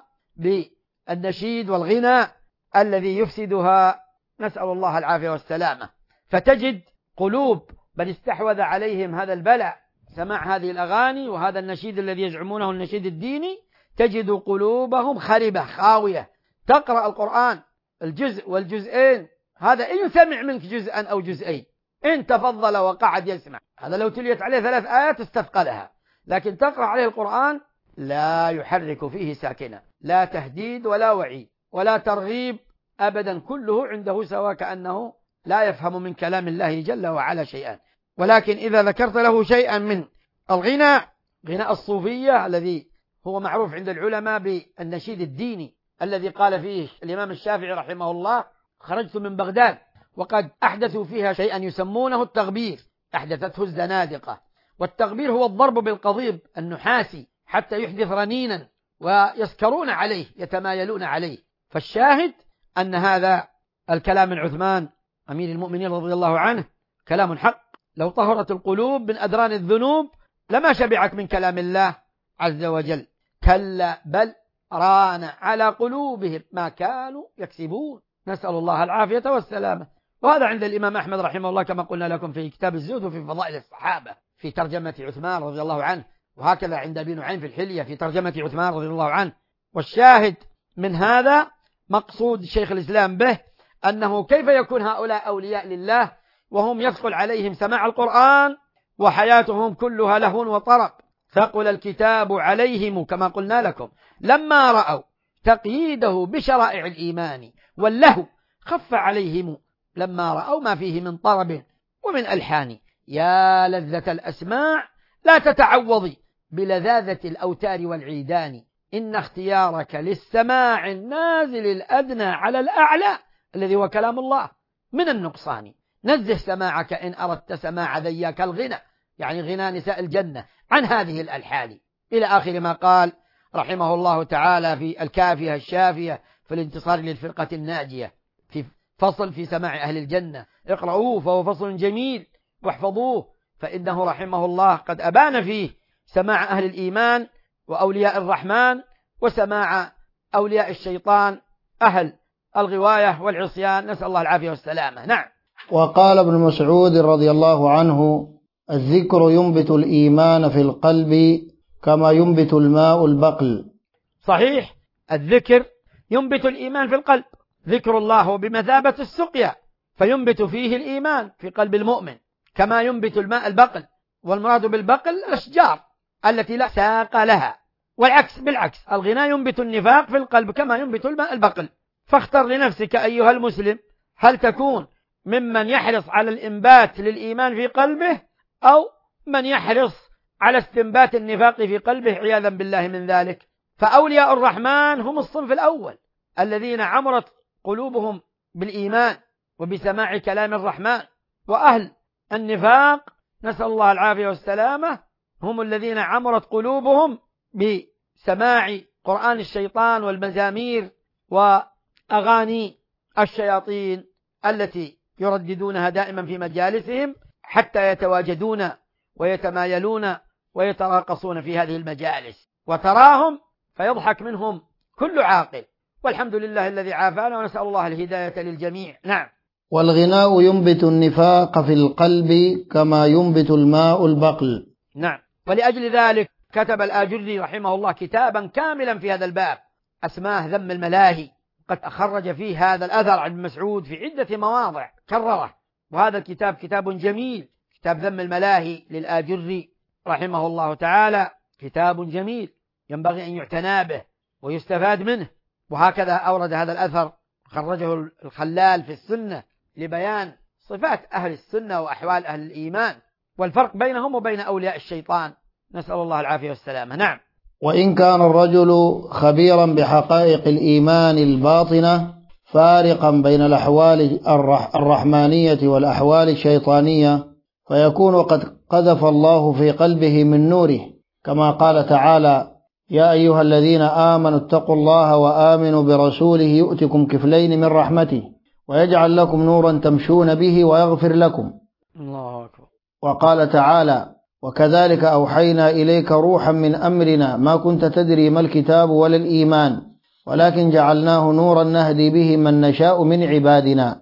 بالنشيد والغنى الذي يفسدها، نسأل الله العافية والسلامة. فتجد قلوب بل استحوذ عليهم هذا البلاء، سماع هذه الأغاني وهذا النشيد الذي يزعمونه النشيد الديني، تجد قلوبهم خربة خاوية. تقرأ القرآن الجزء والجزئين، هذا إن سمع منك جزءا أو جزئين، إن تفضل وقعد يسمع، هذا لو تليت عليه ثلاث آيات استثقلها. لكن تقرأ عليه القرآن لا يحرك فيه ساكنة، لا تهديد ولا وعيد ولا ترغيب أبدا، كله عنده سواء، كأنه لا يفهم من كلام الله جل وعلا شيئا. ولكن إذا ذكرت له شيئا من الغناء، غناء الصوفية الذي هو معروف عند العلماء بالنشيد الديني الذي قال فيه الإمام الشافعي رحمه الله: خرجت من بغداد وقد أحدثوا فيها شيئا يسمونه التغبير، أحدثته الزنادقة. والتغبير هو الضرب بالقضيب النحاسي حتى يحدث رنينا ويسكرون عليه، يتمايلون عليه. فالشاهد أن هذا الكلام من عثمان أمير المؤمنين رضي الله عنه كلام حق. لو طهرت القلوب من أدران الذنوب لما شبعت من كلام الله عز وجل. كلا بل ران على قلوبهم ما كانوا يكسبون، نسأل الله العافية والسلامة. وهذا عند الإمام أحمد رحمه الله كما قلنا لكم في كتاب الزهد وفي فضائل الصحابة في ترجمة عثمان رضي الله عنه، وهكذا عند أبي نعيم في الحلية في ترجمة عثمان رضي الله عنه. والشاهد من هذا مقصود شيخ الإسلام به أنه كيف يكون هؤلاء أولياء لله وهم يثقل عليهم سماع القرآن وحياتهم كلها لهو وطرب. ثقل الكتاب عليهم كما قلنا لكم لما رأوا تقييده بشرائع الإيمان، واللهو خف عليهم لما رأوا ما فيه من طرب ومن ألحان. يا لذة الأسماع لا تتعوضي بلذاذة الأوتار والعيدان، إن اختيارك للسماع النازل الأدنى على الأعلى الذي هو كلام الله من النقصان. نزه سماعك إن أردت سماع ذياك الغنى، يعني غنى نساء الجنة، عن هذه الألحان، إلى آخر ما قال رحمه الله تعالى في الكافية الشافية في الانتصار للفرقة الناجية في فصل في سماع أهل الجنة. اقرأوه فهو فصل جميل واحفظوه، فإنه رحمه الله قد أبان فيه سماع أهل الإيمان وأولياء الرحمن وسماع أولياء الشيطان أهل الغواية والعصيان، نسأل الله العافية والسلامة. نعم. وقال ابن مسعود رضي الله عنه: الذكر ينبت الإيمان في القلب كما ينبت الماء البقل. صحيح، الذكر ينبت الإيمان في القلب، ذكر الله بمثابة السقيا فينبت فيه الإيمان في قلب المؤمن كما ينبت الماء البقل، والمراد بالبقل الأشجار التي لا ساق لها، والعكس بالعكس، الغنى ينبت النفاق في القلب كما ينبت الماء البقل. فاختر لنفسك أيها المسلم، هل تكون ممن يحرص على الإنبات للإيمان في قلبه أو من يحرص على استنبات النفاق في قلبه عياذا بالله من ذلك؟ فأولياء الرحمن هم الصنف الأول الذين عمرت قلوبهم بالإيمان وبسماع كلام الرحمن، وأهل النفاق نسأل الله العافية والسلامة هم الذين عمرت قلوبهم بسماع قرآن الشيطان والمزامير وأغاني الشياطين التي يرددونها دائما في مجالسهم حتى يتواجدون ويتمايلون ويتراقصون في هذه المجالس، وتراهم فيضحك منهم كل عاقل، والحمد لله الذي عافانا، ونسأل الله الهداية للجميع. نعم. والغناء ينبت النفاق في القلب كما ينبت الماء البقل. نعم. ولأجل ذلك كتب الآجري رحمه الله كتابا كاملا في هذا الباب أسماه ذم الملاهي، قد أخرج فيه هذا الأثر عن ابن مسعود في عدة مواضع كرره، وهذا الكتاب كتاب جميل، كتاب ذم الملاهي للآجري رحمه الله تعالى، كتاب جميل ينبغي أن يعتنى به ويستفاد منه. وهكذا أورد هذا الأثر خرجه الخلال في السنة لبيان صفات أهل السنة وأحوال أهل الإيمان والفرق بينهم وبين أولياء الشيطان، نسأل الله العافية والسلامة. نعم. وإن كان الرجل خبيرا بحقائق الإيمان الباطنة فارقا بين الأحوال الرحمانية والأحوال الشيطانية، فيكون قد قذف الله في قلبه من نوره، كما قال تعالى: يا أيها الذين آمنوا اتقوا الله وآمنوا برسوله يؤتكم كفلين من رحمته ويجعل لكم نورا تمشون به ويغفر لكم. الله أكبر. وقال تعالى: وكذلك أوحينا إليك روحا من أمرنا ما كنت تدري ما الكتاب ولا الإيمان ولكن جعلناه نورا نهدي به من نشاء من عبادنا.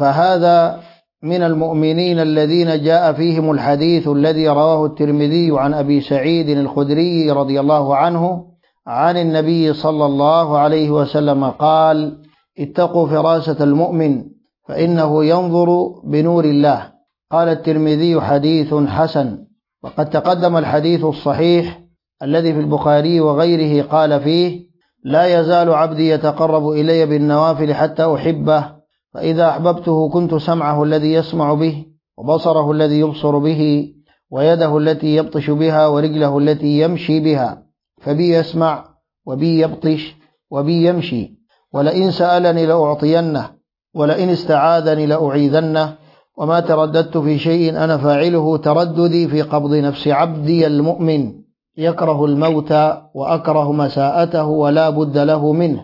فهذا من المؤمنين الذين جاء فيهم الحديث الذي رواه الترمذي عن أبي سعيد الخدري رضي الله عنه عن النبي صلى الله عليه وسلم قال: اتقوا فراسة المؤمن فإنه ينظر بنور الله. قال الترمذي: حديث حسن. وقد تقدم الحديث الصحيح الذي في البخاري وغيره قال فيه: لا يزال عبدي يتقرب إلي بالنوافل حتى أحبه، فإذا أحببته كنت سمعه الذي يسمع به وبصره الذي يبصر به ويده التي يبطش بها ورجله التي يمشي بها، فبي يسمع وبي يبطش وبي يمشي، ولئن سألني لأعطينه ولئن استعاذني لأعيذنه، وما ترددت في شيء أنا فاعله ترددي في قبض نفس عبدي المؤمن يكره الموت وأكره مساءته ولا بد له منه.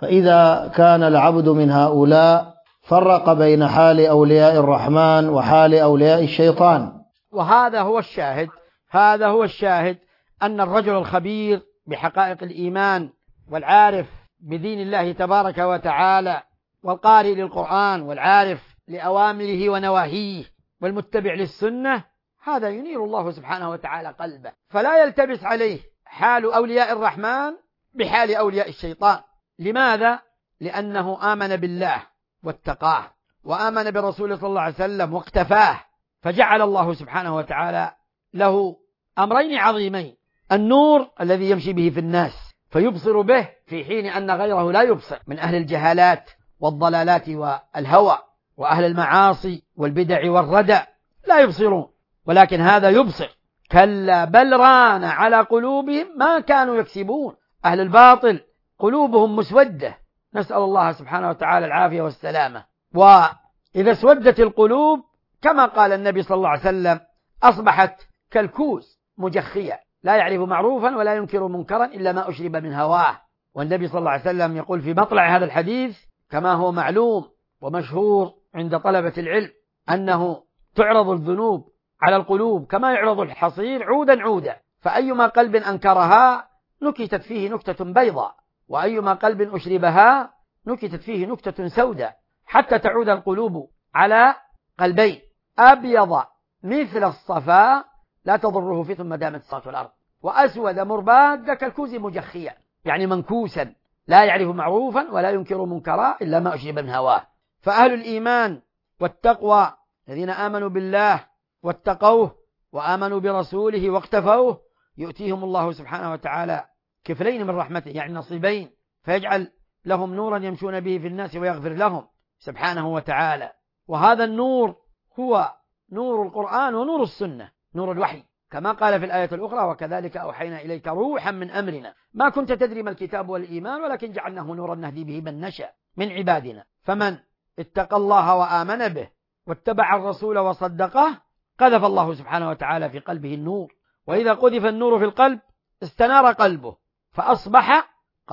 فإذا كان العبد من هؤلاء فرق بين حال أولياء الرحمن وحال أولياء الشيطان. وهذا هو الشاهد، هذا هو الشاهد أن الرجل الخبير بحقائق الإيمان والعارف بدين الله تبارك وتعالى والقارئ للقرآن والعارف لأوامره ونواهيه والمتبع للسنة، هذا ينير الله سبحانه وتعالى قلبه، فلا يلتبس عليه حال أولياء الرحمن بحال أولياء الشيطان. لماذا؟ لأنه آمن بالله واتقاه وآمن برسوله صلى الله عليه وسلم واقتفاه، فجعل الله سبحانه وتعالى له أمرين عظيمين: النور الذي يمشي به في الناس فيبصر به في حين أن غيره لا يبصر من أهل الجهالات والضلالات والهوى وأهل المعاصي والبدع والردى، لا يبصرون، ولكن هذا يبصر. كلا بل ران على قلوبهم ما كانوا يكسبون. أهل الباطل قلوبهم مسودة، نسأل الله سبحانه وتعالى العافية والسلامة. وإذا اسودت القلوب كما قال النبي صلى الله عليه وسلم أصبحت كالكوز مجخية لا يعرف معروفا ولا ينكر منكرا إلا ما أشرب من هواه. والنبي صلى الله عليه وسلم يقول في مطلع هذا الحديث كما هو معلوم ومشهور عند طلبة العلم أنه تعرض الذنوب على القلوب كما يعرض الحصير عودا عودا، فأيما قلب أنكرها نكتت فيه نكتة بيضاء وأيما قلب أشربها نكتت فيه نكتة سوداء حتى تعود القلوب على قلبين أبيض مثل الصفا لا تضره في ثم دامت السماوات والأرض وأسود مرباد كالكوز مجخيا، يعني منكوسا لا يعرف معروفا ولا ينكر منكرا إلا ما أشرب من هواه. فأهل الإيمان والتقوى الذين آمنوا بالله واتقوه وآمنوا برسوله واقتفوه يؤتيهم الله سبحانه وتعالى كفلين من رحمته، يعني نصيبين، فيجعل لهم نورا يمشون به في الناس ويغفر لهم سبحانه وتعالى. وهذا النور هو نور القرآن ونور السنة، نور الوحي، كما قال في الآية الأخرى وكذلك أوحينا إليك روحا من أمرنا ما كنت تدري ما الكتاب والإيمان ولكن جعلناه نورا نهدي به من نشاء من عبادنا. فمن اتقى الله وآمن به واتبع الرسول وصدقه قذف الله سبحانه وتعالى في قلبه النور، وإذا قذف النور في القلب استنار قلبه فأصبح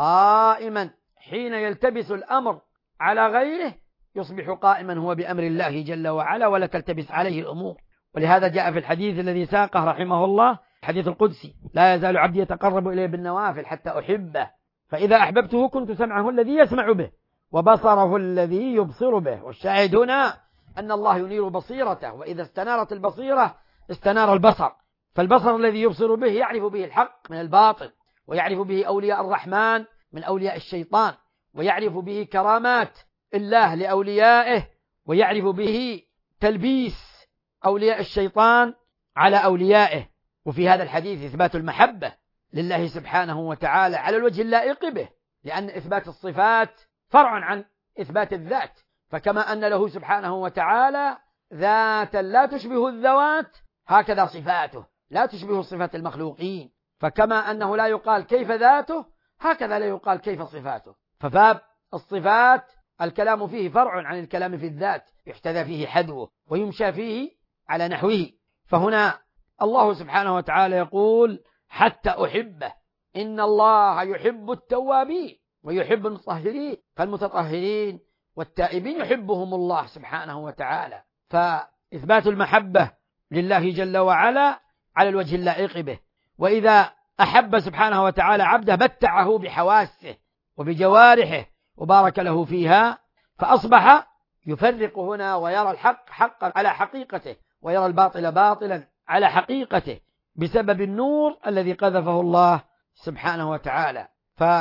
قائما، حين يلتبس الأمر على غيره يصبح قائما هو بأمر الله جل وعلا ولا تلتبس عليه الأمور. ولهذا جاء في الحديث الذي ساقه رحمه الله الحديث القدسي: لا يزال عبدي يتقرب إليه بالنوافل حتى أحبه، فإذا أحببته كنت سمعه الذي يسمع به وبصره الذي يبصر به. والشاهد هنا أن الله ينير بصيرته، وإذا استنارت البصيرة استنار البصر، فالبصر الذي يبصر به يعرف به الحق من الباطل، ويعرف به أولياء الرحمن من أولياء الشيطان، ويعرف به كرامات الله لأوليائه، ويعرف به تلبيس أولياء الشيطان على أوليائه. وفي هذا الحديث إثبات المحبة لله سبحانه وتعالى على الوجه اللائق به، لأن إثبات الصفات فرع عن إثبات الذات، فكما أن له سبحانه وتعالى ذاتا لا تشبه الذوات هكذا صفاته لا تشبه صفات المخلوقين، فكما أنه لا يقال كيف ذاته هكذا لا يقال كيف صفاته. فباب الصفات الكلام فيه فرع عن الكلام في الذات، يحتذى فيه حذوه ويمشى فيه على نحوه. فهنا الله سبحانه وتعالى يقول حتى أحبه، إن الله يحب التوابين ويحب المطهرين، فالمتطهرين والتائبين يحبهم الله سبحانه وتعالى. فإثبات المحبة لله جل وعلا على الوجه اللائق به. وإذا أحب سبحانه وتعالى عبده متعه بحواسه وبجوارحه وبارك له فيها، فأصبح يفرق هنا ويرى الحق حقا على حقيقته ويرى الباطل باطلا على حقيقته بسبب النور الذي قذفه الله سبحانه وتعالى.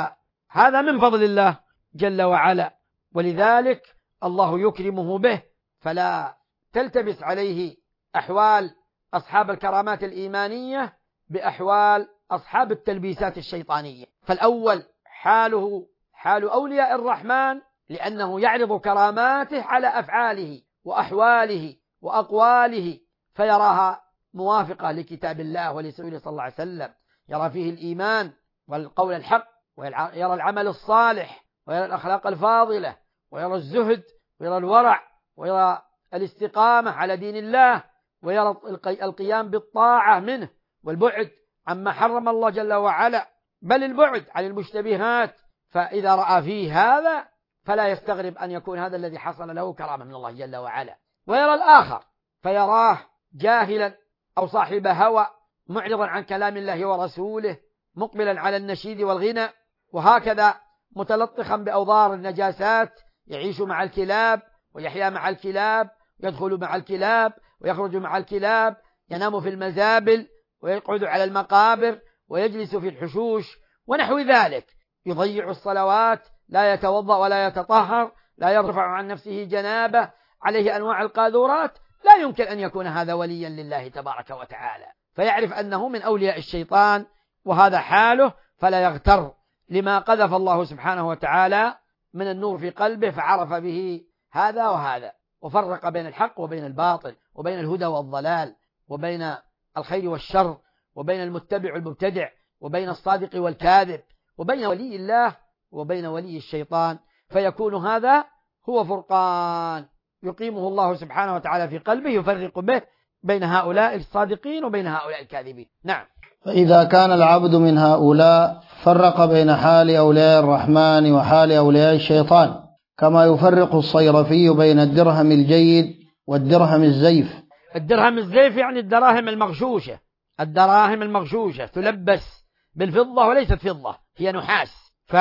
فهذا من فضل الله جل وعلا، ولذلك الله يكرمه به، فلا تلتبس عليه أحوال أصحاب الكرامات الإيمانية بأحوال أصحاب التلبيسات الشيطانية. فالأول حاله حال أولياء الرحمن، لأنه يعرض كراماته على أفعاله وأحواله وأقواله فيراها موافقة لكتاب الله ولسؤوله صلى الله عليه وسلم، يرى فيه الإيمان والقول الحق، ويرى العمل الصالح، ويرى الأخلاق الفاضلة، ويرى الزهد، ويرى الورع، ويرى الاستقامة على دين الله، ويرى القيام بالطاعة منه والبعد عما حرم الله جل وعلا، بل البعد عن المشتبهات. فإذا رأى فيه هذا فلا يستغرب أن يكون هذا الذي حصل له كرامة من الله جل وعلا. ويرى الآخر فيراه جاهلا أو صاحب هوى معرضا عن كلام الله ورسوله، مقبلا على النشيد والغنى، وهكذا متلطخا بأوضار النجاسات، يعيش مع الكلاب ويحيا مع الكلاب، يدخل مع الكلاب ويخرج مع الكلاب، ينام في المزابل ويقعد على المقابر ويجلس في الحشوش ونحو ذلك، يضيع الصلوات، لا يتوضأ ولا يتطهر، لا يرفع عن نفسه جنابه، عليه أنواع القاذورات. لا يمكن أن يكون هذا وليا لله تبارك وتعالى، فيعرف أنه من أولياء الشيطان وهذا حاله، فلا يغتر لما قذف الله سبحانه وتعالى من النور في قلبه فعرف به هذا وهذا، وفرق بين الحق وبين الباطل، وبين الهدى والضلال، وبين الخير والشر، وبين المتبع والمبتدع، وبين الصادق والكاذب، وبين ولي الله وبين ولي الشيطان، فيكون هذا هو فرقان يقيمه الله سبحانه وتعالى في قلبه، يفرق به بين هؤلاء الصادقين وبين هؤلاء الكاذبين. نعم. فإذا كان العبد من هؤلاء فرق بين حال أولياء الرحمن وحال أولياء الشيطان، كما يفرق الصيرفي بين الدرهم الجيد والدرهم الزيف. الدرهم الزيف يعني الدراهم المغشوشة، الدراهم المغشوشة تلبس بالفضة وليست فضة، هي نحاس،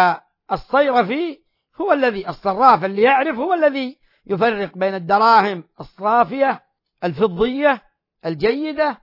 الصيرفي هو الذي الصراف اللي يعرف هو الذي يفرق بين الدراهم الصافية الفضية الجيدة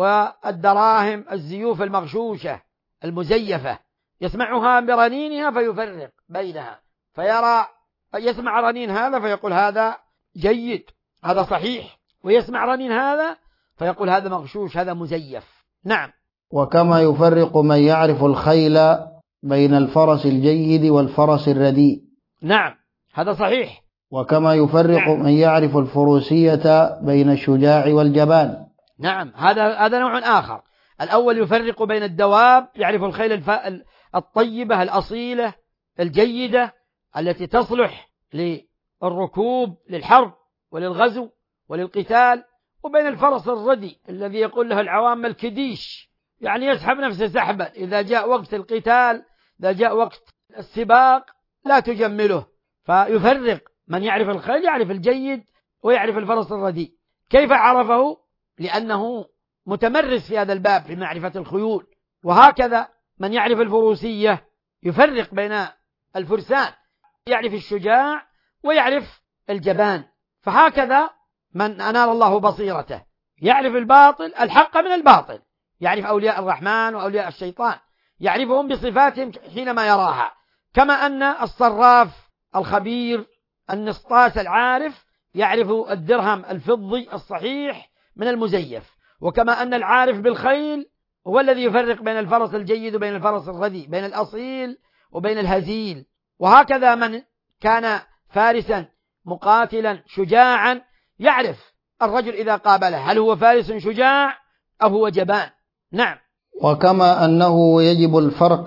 والدراهم الزيوف المغشوشة المزيفة، يسمعها برنينها فيفرق بينها، فيرى يسمع رنين هذا فيقول هذا جيد هذا صحيح، ويسمع رنين هذا فيقول هذا مغشوش هذا مزيف. نعم. وكما يفرق من يعرف الخيل بين الفرس الجيد والفرس الرديء. نعم هذا صحيح. وكما يفرق نعم. من يعرف الفروسية بين الشجاع والجبان. نعم هذا هذا نوع آخر. الأول يفرق بين الدواب، يعرف الخيل الف... الطيبة الأصيلة الجيدة التي تصلح للركوب للحرب وللغزو وللقتال، وبين الفرس الردي الذي يقول له العوام الكديش، يعني يسحب نفسه سحبا، إذا جاء وقت القتال إذا جاء وقت السباق لا تجمله. فيفرق من يعرف الخيل يعرف الجيد ويعرف الفرس الردي. كيف عرفه؟ لأنه متمرس في هذا الباب في معرفة الخيول. وهكذا من يعرف الفروسية يفرق بين الفرسان، يعرف الشجاع ويعرف الجبان. فهكذا من أنار الله بصيرته يعرف الباطل الحق من الباطل، يعرف أولياء الرحمن وأولياء الشيطان، يعرفهم بصفاتهم حينما يراها. كما أن الصراف الخبير النسطاس العارف يعرف الدرهم الفضي الصحيح من المزيف، وكما أن العارف بالخيل هو الذي يفرق بين الفرس الجيد وبين الفرس الردي، بين الأصيل وبين الهزيل. وهكذا من كان فارسا مقاتلا شجاعا يعرف الرجل إذا قابله هل هو فارس شجاع أو هو جبان. نعم. وكما أنه يجب الفرق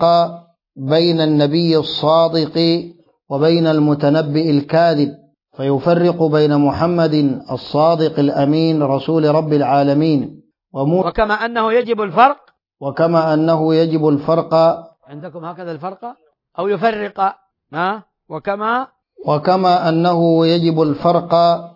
بين النبي الصادق وبين المتنبئ الكاذب، فيفرق بين محمد الصادق الأمين رسول رب العالمين وكما أنه يجب الفرق وكما أنه يجب الفرق عندكم هكذا الفرق أو يفرق ها وكما وكما أنه يجب الفرق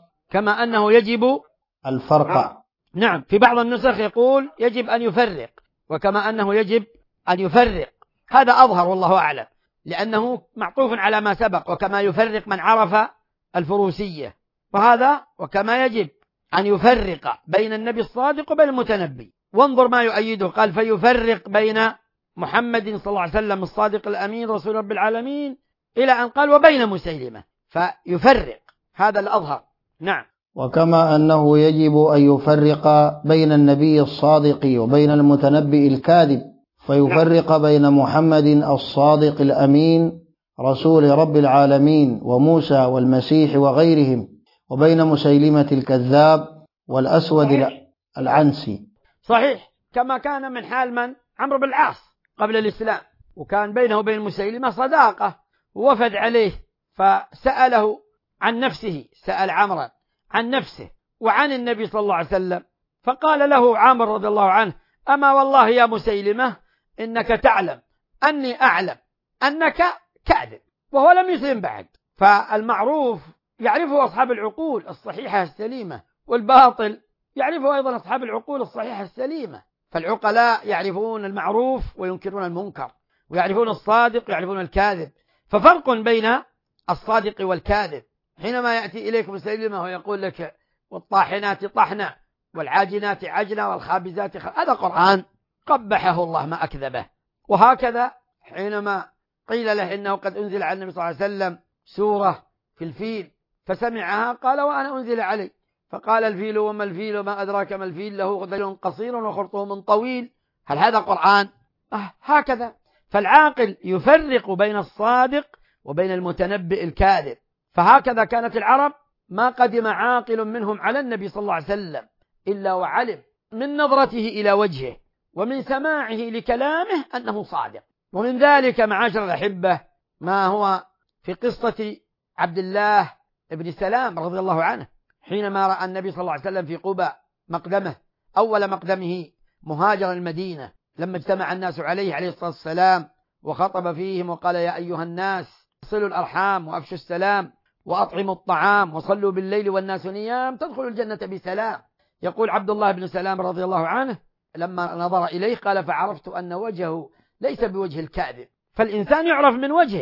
كما أنه يجب الفرق. نعم في بعض النسخ يقول يجب أن يفرق، وكما أنه يجب أن يفرق، هذا أظهر والله أعلم، لأنه معطوف على ما سبق وكما يفرق من عرف الفروسية، وهذا وكما يجب أن يفرق بين النبي الصادق وبين المتنبي. وانظر ما يؤيده، قال فيفرق بين محمد صلى الله عليه وسلم الصادق الأمين رسول رب العالمين إلى أن قال وبين مسيلمة، فيفرق، هذا الأظهر. نعم. وكما أنه يجب أن يفرق بين النبي الصادق وبين المتنبئ الكاذب، فيفرق بين محمد الصادق الأمين رسول رب العالمين وموسى والمسيح وغيرهم، وبين مسيلمة الكذاب والأسود العنسي. صحيح، كما كان من حال من عمرو بن العاص قبل الإسلام، وكان بينه وبين مسيلمة صداقة، ووفد عليه فسأله عن نفسه، سأل عمرا عن نفسه وعن النبي صلى الله عليه وسلم، فقال له عمرو رضي الله عنه أما والله يا مسيلمة إنك تعلم أني أعلم أنك كاذب، وهو لم يسلم بعد. فالمعروف يعرفه أصحاب العقول الصحيحة السليمة، والباطل يعرفه أيضا أصحاب العقول الصحيحة السليمة. فالعقلاء يعرفون المعروف وينكرون المنكر، ويعرفون الصادق ويعرفون الكاذب. ففرق بين الصادق والكاذب. حينما يأتي إليكم مسيلمة ويقول لك والطاحنات طحنا والعاجنات عجنا والخابزات خ... هذا قرآن قبحه الله ما أكذبه. وهكذا حينما قيل له إنه قد أنزل على النبي صلى الله عليه وسلم سورة في الفيل فسمعها قال وأنا أنزل علي، فقال الفيل وما الفيل وما أدراك ما الفيل له ذيل قصير وخرطوم طويل، هل هذا قرآن؟ آه هكذا. فالعاقل يفرق بين الصادق وبين المتنبئ الكاذب. فهكذا كانت العرب ما قدم عاقل منهم على النبي صلى الله عليه وسلم إلا وعلم من نظرته إلى وجهه ومن سماعه لكلامه أنه صادق. ومن ذلك معاشر الأحبة ما هو في قصة عبد الله بن سلام رضي الله عنه، حينما رأى النبي صلى الله عليه وسلم في قباء مقدمه أول مقدمه مهاجر المدينة، لما اجتمع الناس عليه عليه الصلاة والسلام وخطب فيهم وقال يا أيها الناس صلوا الأرحام وأفشوا السلام وأطعموا الطعام وصلوا بالليل والناس نيام تدخلوا الجنة بسلام. يقول عبد الله بن سلام رضي الله عنه لما نظر إليه قال فعرفت أن وجهه ليس بوجه الكاذب. فالإنسان يعرف من وجهه،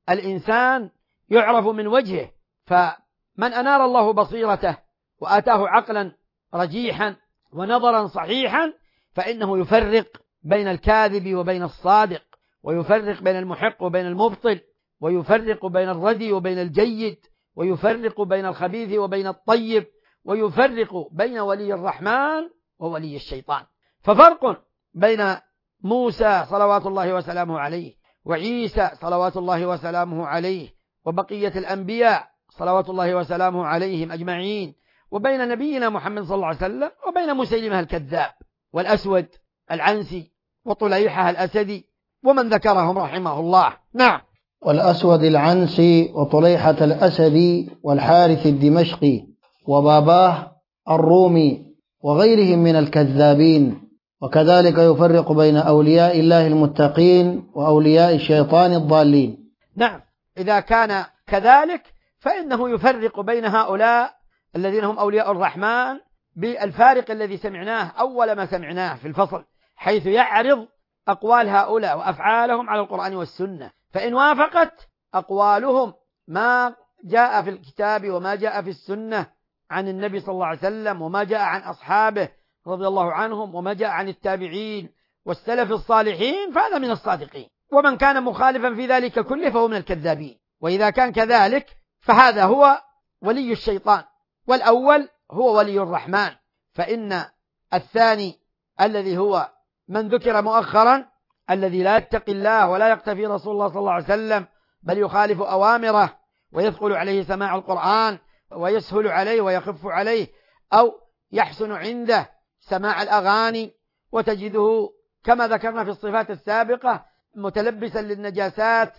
الإنسان يعرف من وجهه. فمن أنار الله بصيرته وآتاه عقلا رجيحا ونظرا صحيحا فإنه يفرق بين الكاذب وبين الصادق، ويفرق بين المحق وبين المبطل، ويفرق بين الردي وبين الجيد، ويفرق بين الخبيث وبين الطيب، ويفرق بين ولي الرحمن وولي الشيطان. ففرق بين موسى صلوات الله وسلامه عليه وعيسى صلوات الله وسلامه عليه وبقية الأنبياء صلوات الله وسلامه عليهم أجمعين، وبين نبينا محمد صلى الله عليه وسلم وبين مسيلمة الكذاب والأسود العنسي وطليحة الأسدي ومن ذكرهم رحمه الله. نعم. والأسود العنسي وطليحة الأسدي والحارث الدمشقي وباباه الرومي وغيرهم من الكذابين. وكذلك يفرق بين أولياء الله المتقين وأولياء الشيطان الضالين. نعم، إذا كان كذلك فإنه يفرق بين هؤلاء الذين هم أولياء الرحمن بالفارق الذي سمعناه أول ما سمعناه في الفصل، حيث يعرض أقوال هؤلاء وأفعالهم على القرآن والسنة، فإن وافقت أقوالهم ما جاء في الكتاب وما جاء في السنة عن النبي صلى الله عليه وسلم وما جاء عن أصحابه رضي الله عنهم وما جاء عن التابعين والسلف الصالحين فهذا من الصادقين، ومن كان مخالفا في ذلك كله فهو من الكذابين. وإذا كان كذلك فهذا هو ولي الشيطان، والأول هو ولي الرحمن. فإن الثاني الذي هو من ذكر مؤخرا الذي لا يتقي الله ولا يقتفي رسول الله صلى الله عليه وسلم بل يخالف أوامره ويثقل عليه سماع القرآن ويسهل عليه ويخف عليه أو يحسن عنده سماع الأغاني، وتجده كما ذكرنا في الصفات السابقة متلبسا للنجاسات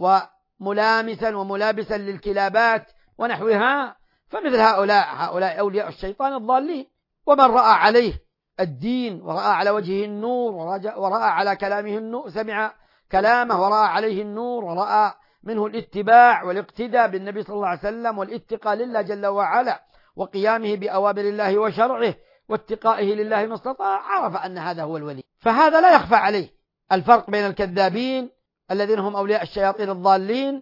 وملامسا وملابسا للكلابات ونحوها، فمثل هؤلاء هؤلاء أولياء الشيطان الضالين. ومن رأى عليه الدين ورأى على وجهه النور ورأى على كلامه النور، سمع كلامه ورأى عليه النور ورأى منه الاتباع والاقتداء بالنبي صلى الله عليه وسلم والاتقاء لله جل وعلا وقيامه بأوامر الله وشرعه واتقائه لله ما استطاع، عرف أن هذا هو الولي. فهذا لا يخفى عليه الفرق بين الكذابين الذين هم أولياء الشياطين الضالين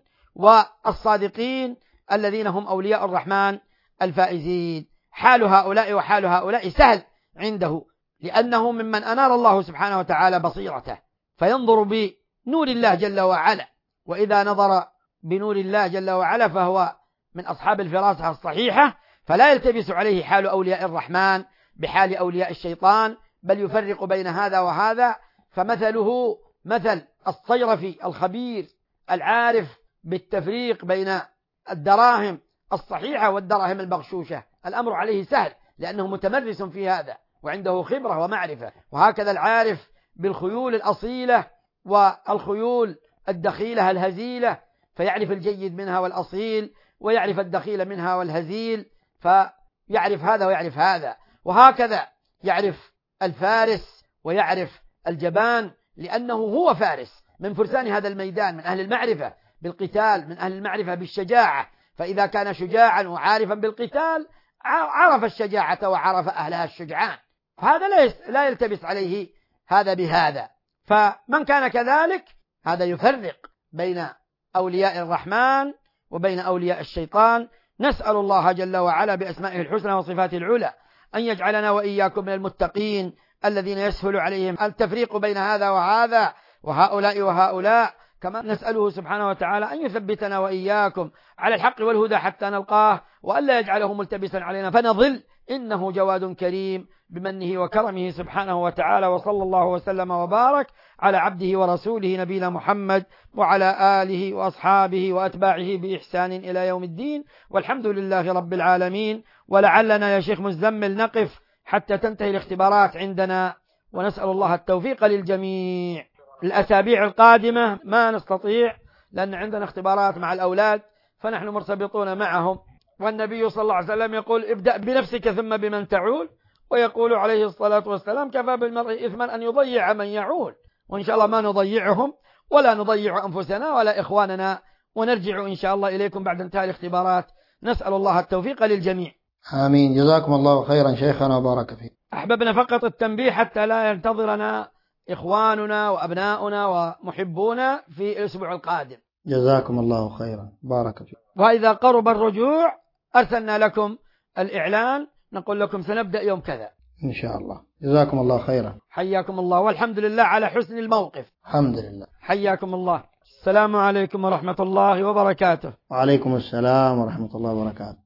والصادقين الذين هم أولياء الرحمن الفائزين. حال هؤلاء وحال هؤلاء سهل عنده، لأنه ممن أنار الله سبحانه وتعالى بصيرته فينظر بنور الله جل وعلا، وإذا نظر بنور الله جل وعلا فهو من أصحاب الفراسة الصحيحة، فلا يلتبس عليه حال أولياء الرحمن بحال أولياء الشيطان، بل يفرق بين هذا وهذا. فمثله مثل الصيرفي الخبير العارف بالتفريق بين الدراهم الصحيحة والدراهم المغشوشة، الأمر عليه سهل لأنه متمرس في هذا وعنده خبرة ومعرفة. وهكذا العارف بالخيول الأصيلة والخيول الدخيلة الهزيلة فيعرف الجيد منها والأصيل، ويعرف الدخيل منها والهزيل، فيعرف هذا ويعرف هذا. وهكذا يعرف الفارس ويعرف الجبان لأنه هو فارس من فرسان هذا الميدان، من أهل المعرفة بالقتال، من أهل المعرفة بالشجاعة. فإذا كان شجاعا وعارفا بالقتال عرف الشجاعة وعرف أهلها الشجعان، فهذا لا يلتبس عليه هذا بهذا. فمن كان كذلك هذا يفرق بين أولياء الرحمن وبين أولياء الشيطان. نسأل الله جل وعلا بأسمائه الحسنى وصفاته العلى أن يجعلنا وإياكم من المتقين الذين يسهل عليهم التفريق بين هذا وهذا وهؤلاء وهؤلاء. كما نسأله سبحانه وتعالى أن يثبتنا وإياكم على الحق والهدى حتى نلقاه، وألا يجعله ملتبسا علينا فنضل، إنه جواد كريم بمنه وكرمه سبحانه وتعالى. وصلى الله وسلم وبارك على عبده ورسوله نبينا محمد وعلى آله وأصحابه وأتباعه بإحسان إلى يوم الدين، والحمد لله رب العالمين. ولعلنا يا شيخ مزمل نقف حتى تنتهي الاختبارات عندنا، ونسأل الله التوفيق للجميع. الأسابيع القادمة ما نستطيع لأن عندنا اختبارات مع الأولاد فنحن مرتبطون معهم، والنبي صلى الله عليه وسلم يقول ابدأ بنفسك ثم بمن تعول، ويقول عليه الصلاة والسلام كفى بالمرء إثما أن يضيع من يعول. وإن شاء الله ما نضيعهم ولا نضيع أنفسنا ولا إخواننا، ونرجع إن شاء الله إليكم بعد انتهاء الاختبارات. نسأل الله التوفيق للجميع. آمين. جزاكم الله خيرا شيخنا وبارك فيك. أحببنا فقط التنبيه حتى لا ينتظرنا إخواننا وأبناؤنا ومحبونا في الأسبوع القادم. جزاكم الله خيرا، بارك فيك. وإذا قرب الرجوع أرسلنا لكم الإعلان، نقول لكم سنبدأ يوم كذا إن شاء الله. جزاكم الله خيرا. حياكم الله، والحمد لله على حسن الموقف. الحمد لله. حياكم الله. السلام عليكم ورحمة الله وبركاته. وعليكم السلام ورحمة الله وبركاته.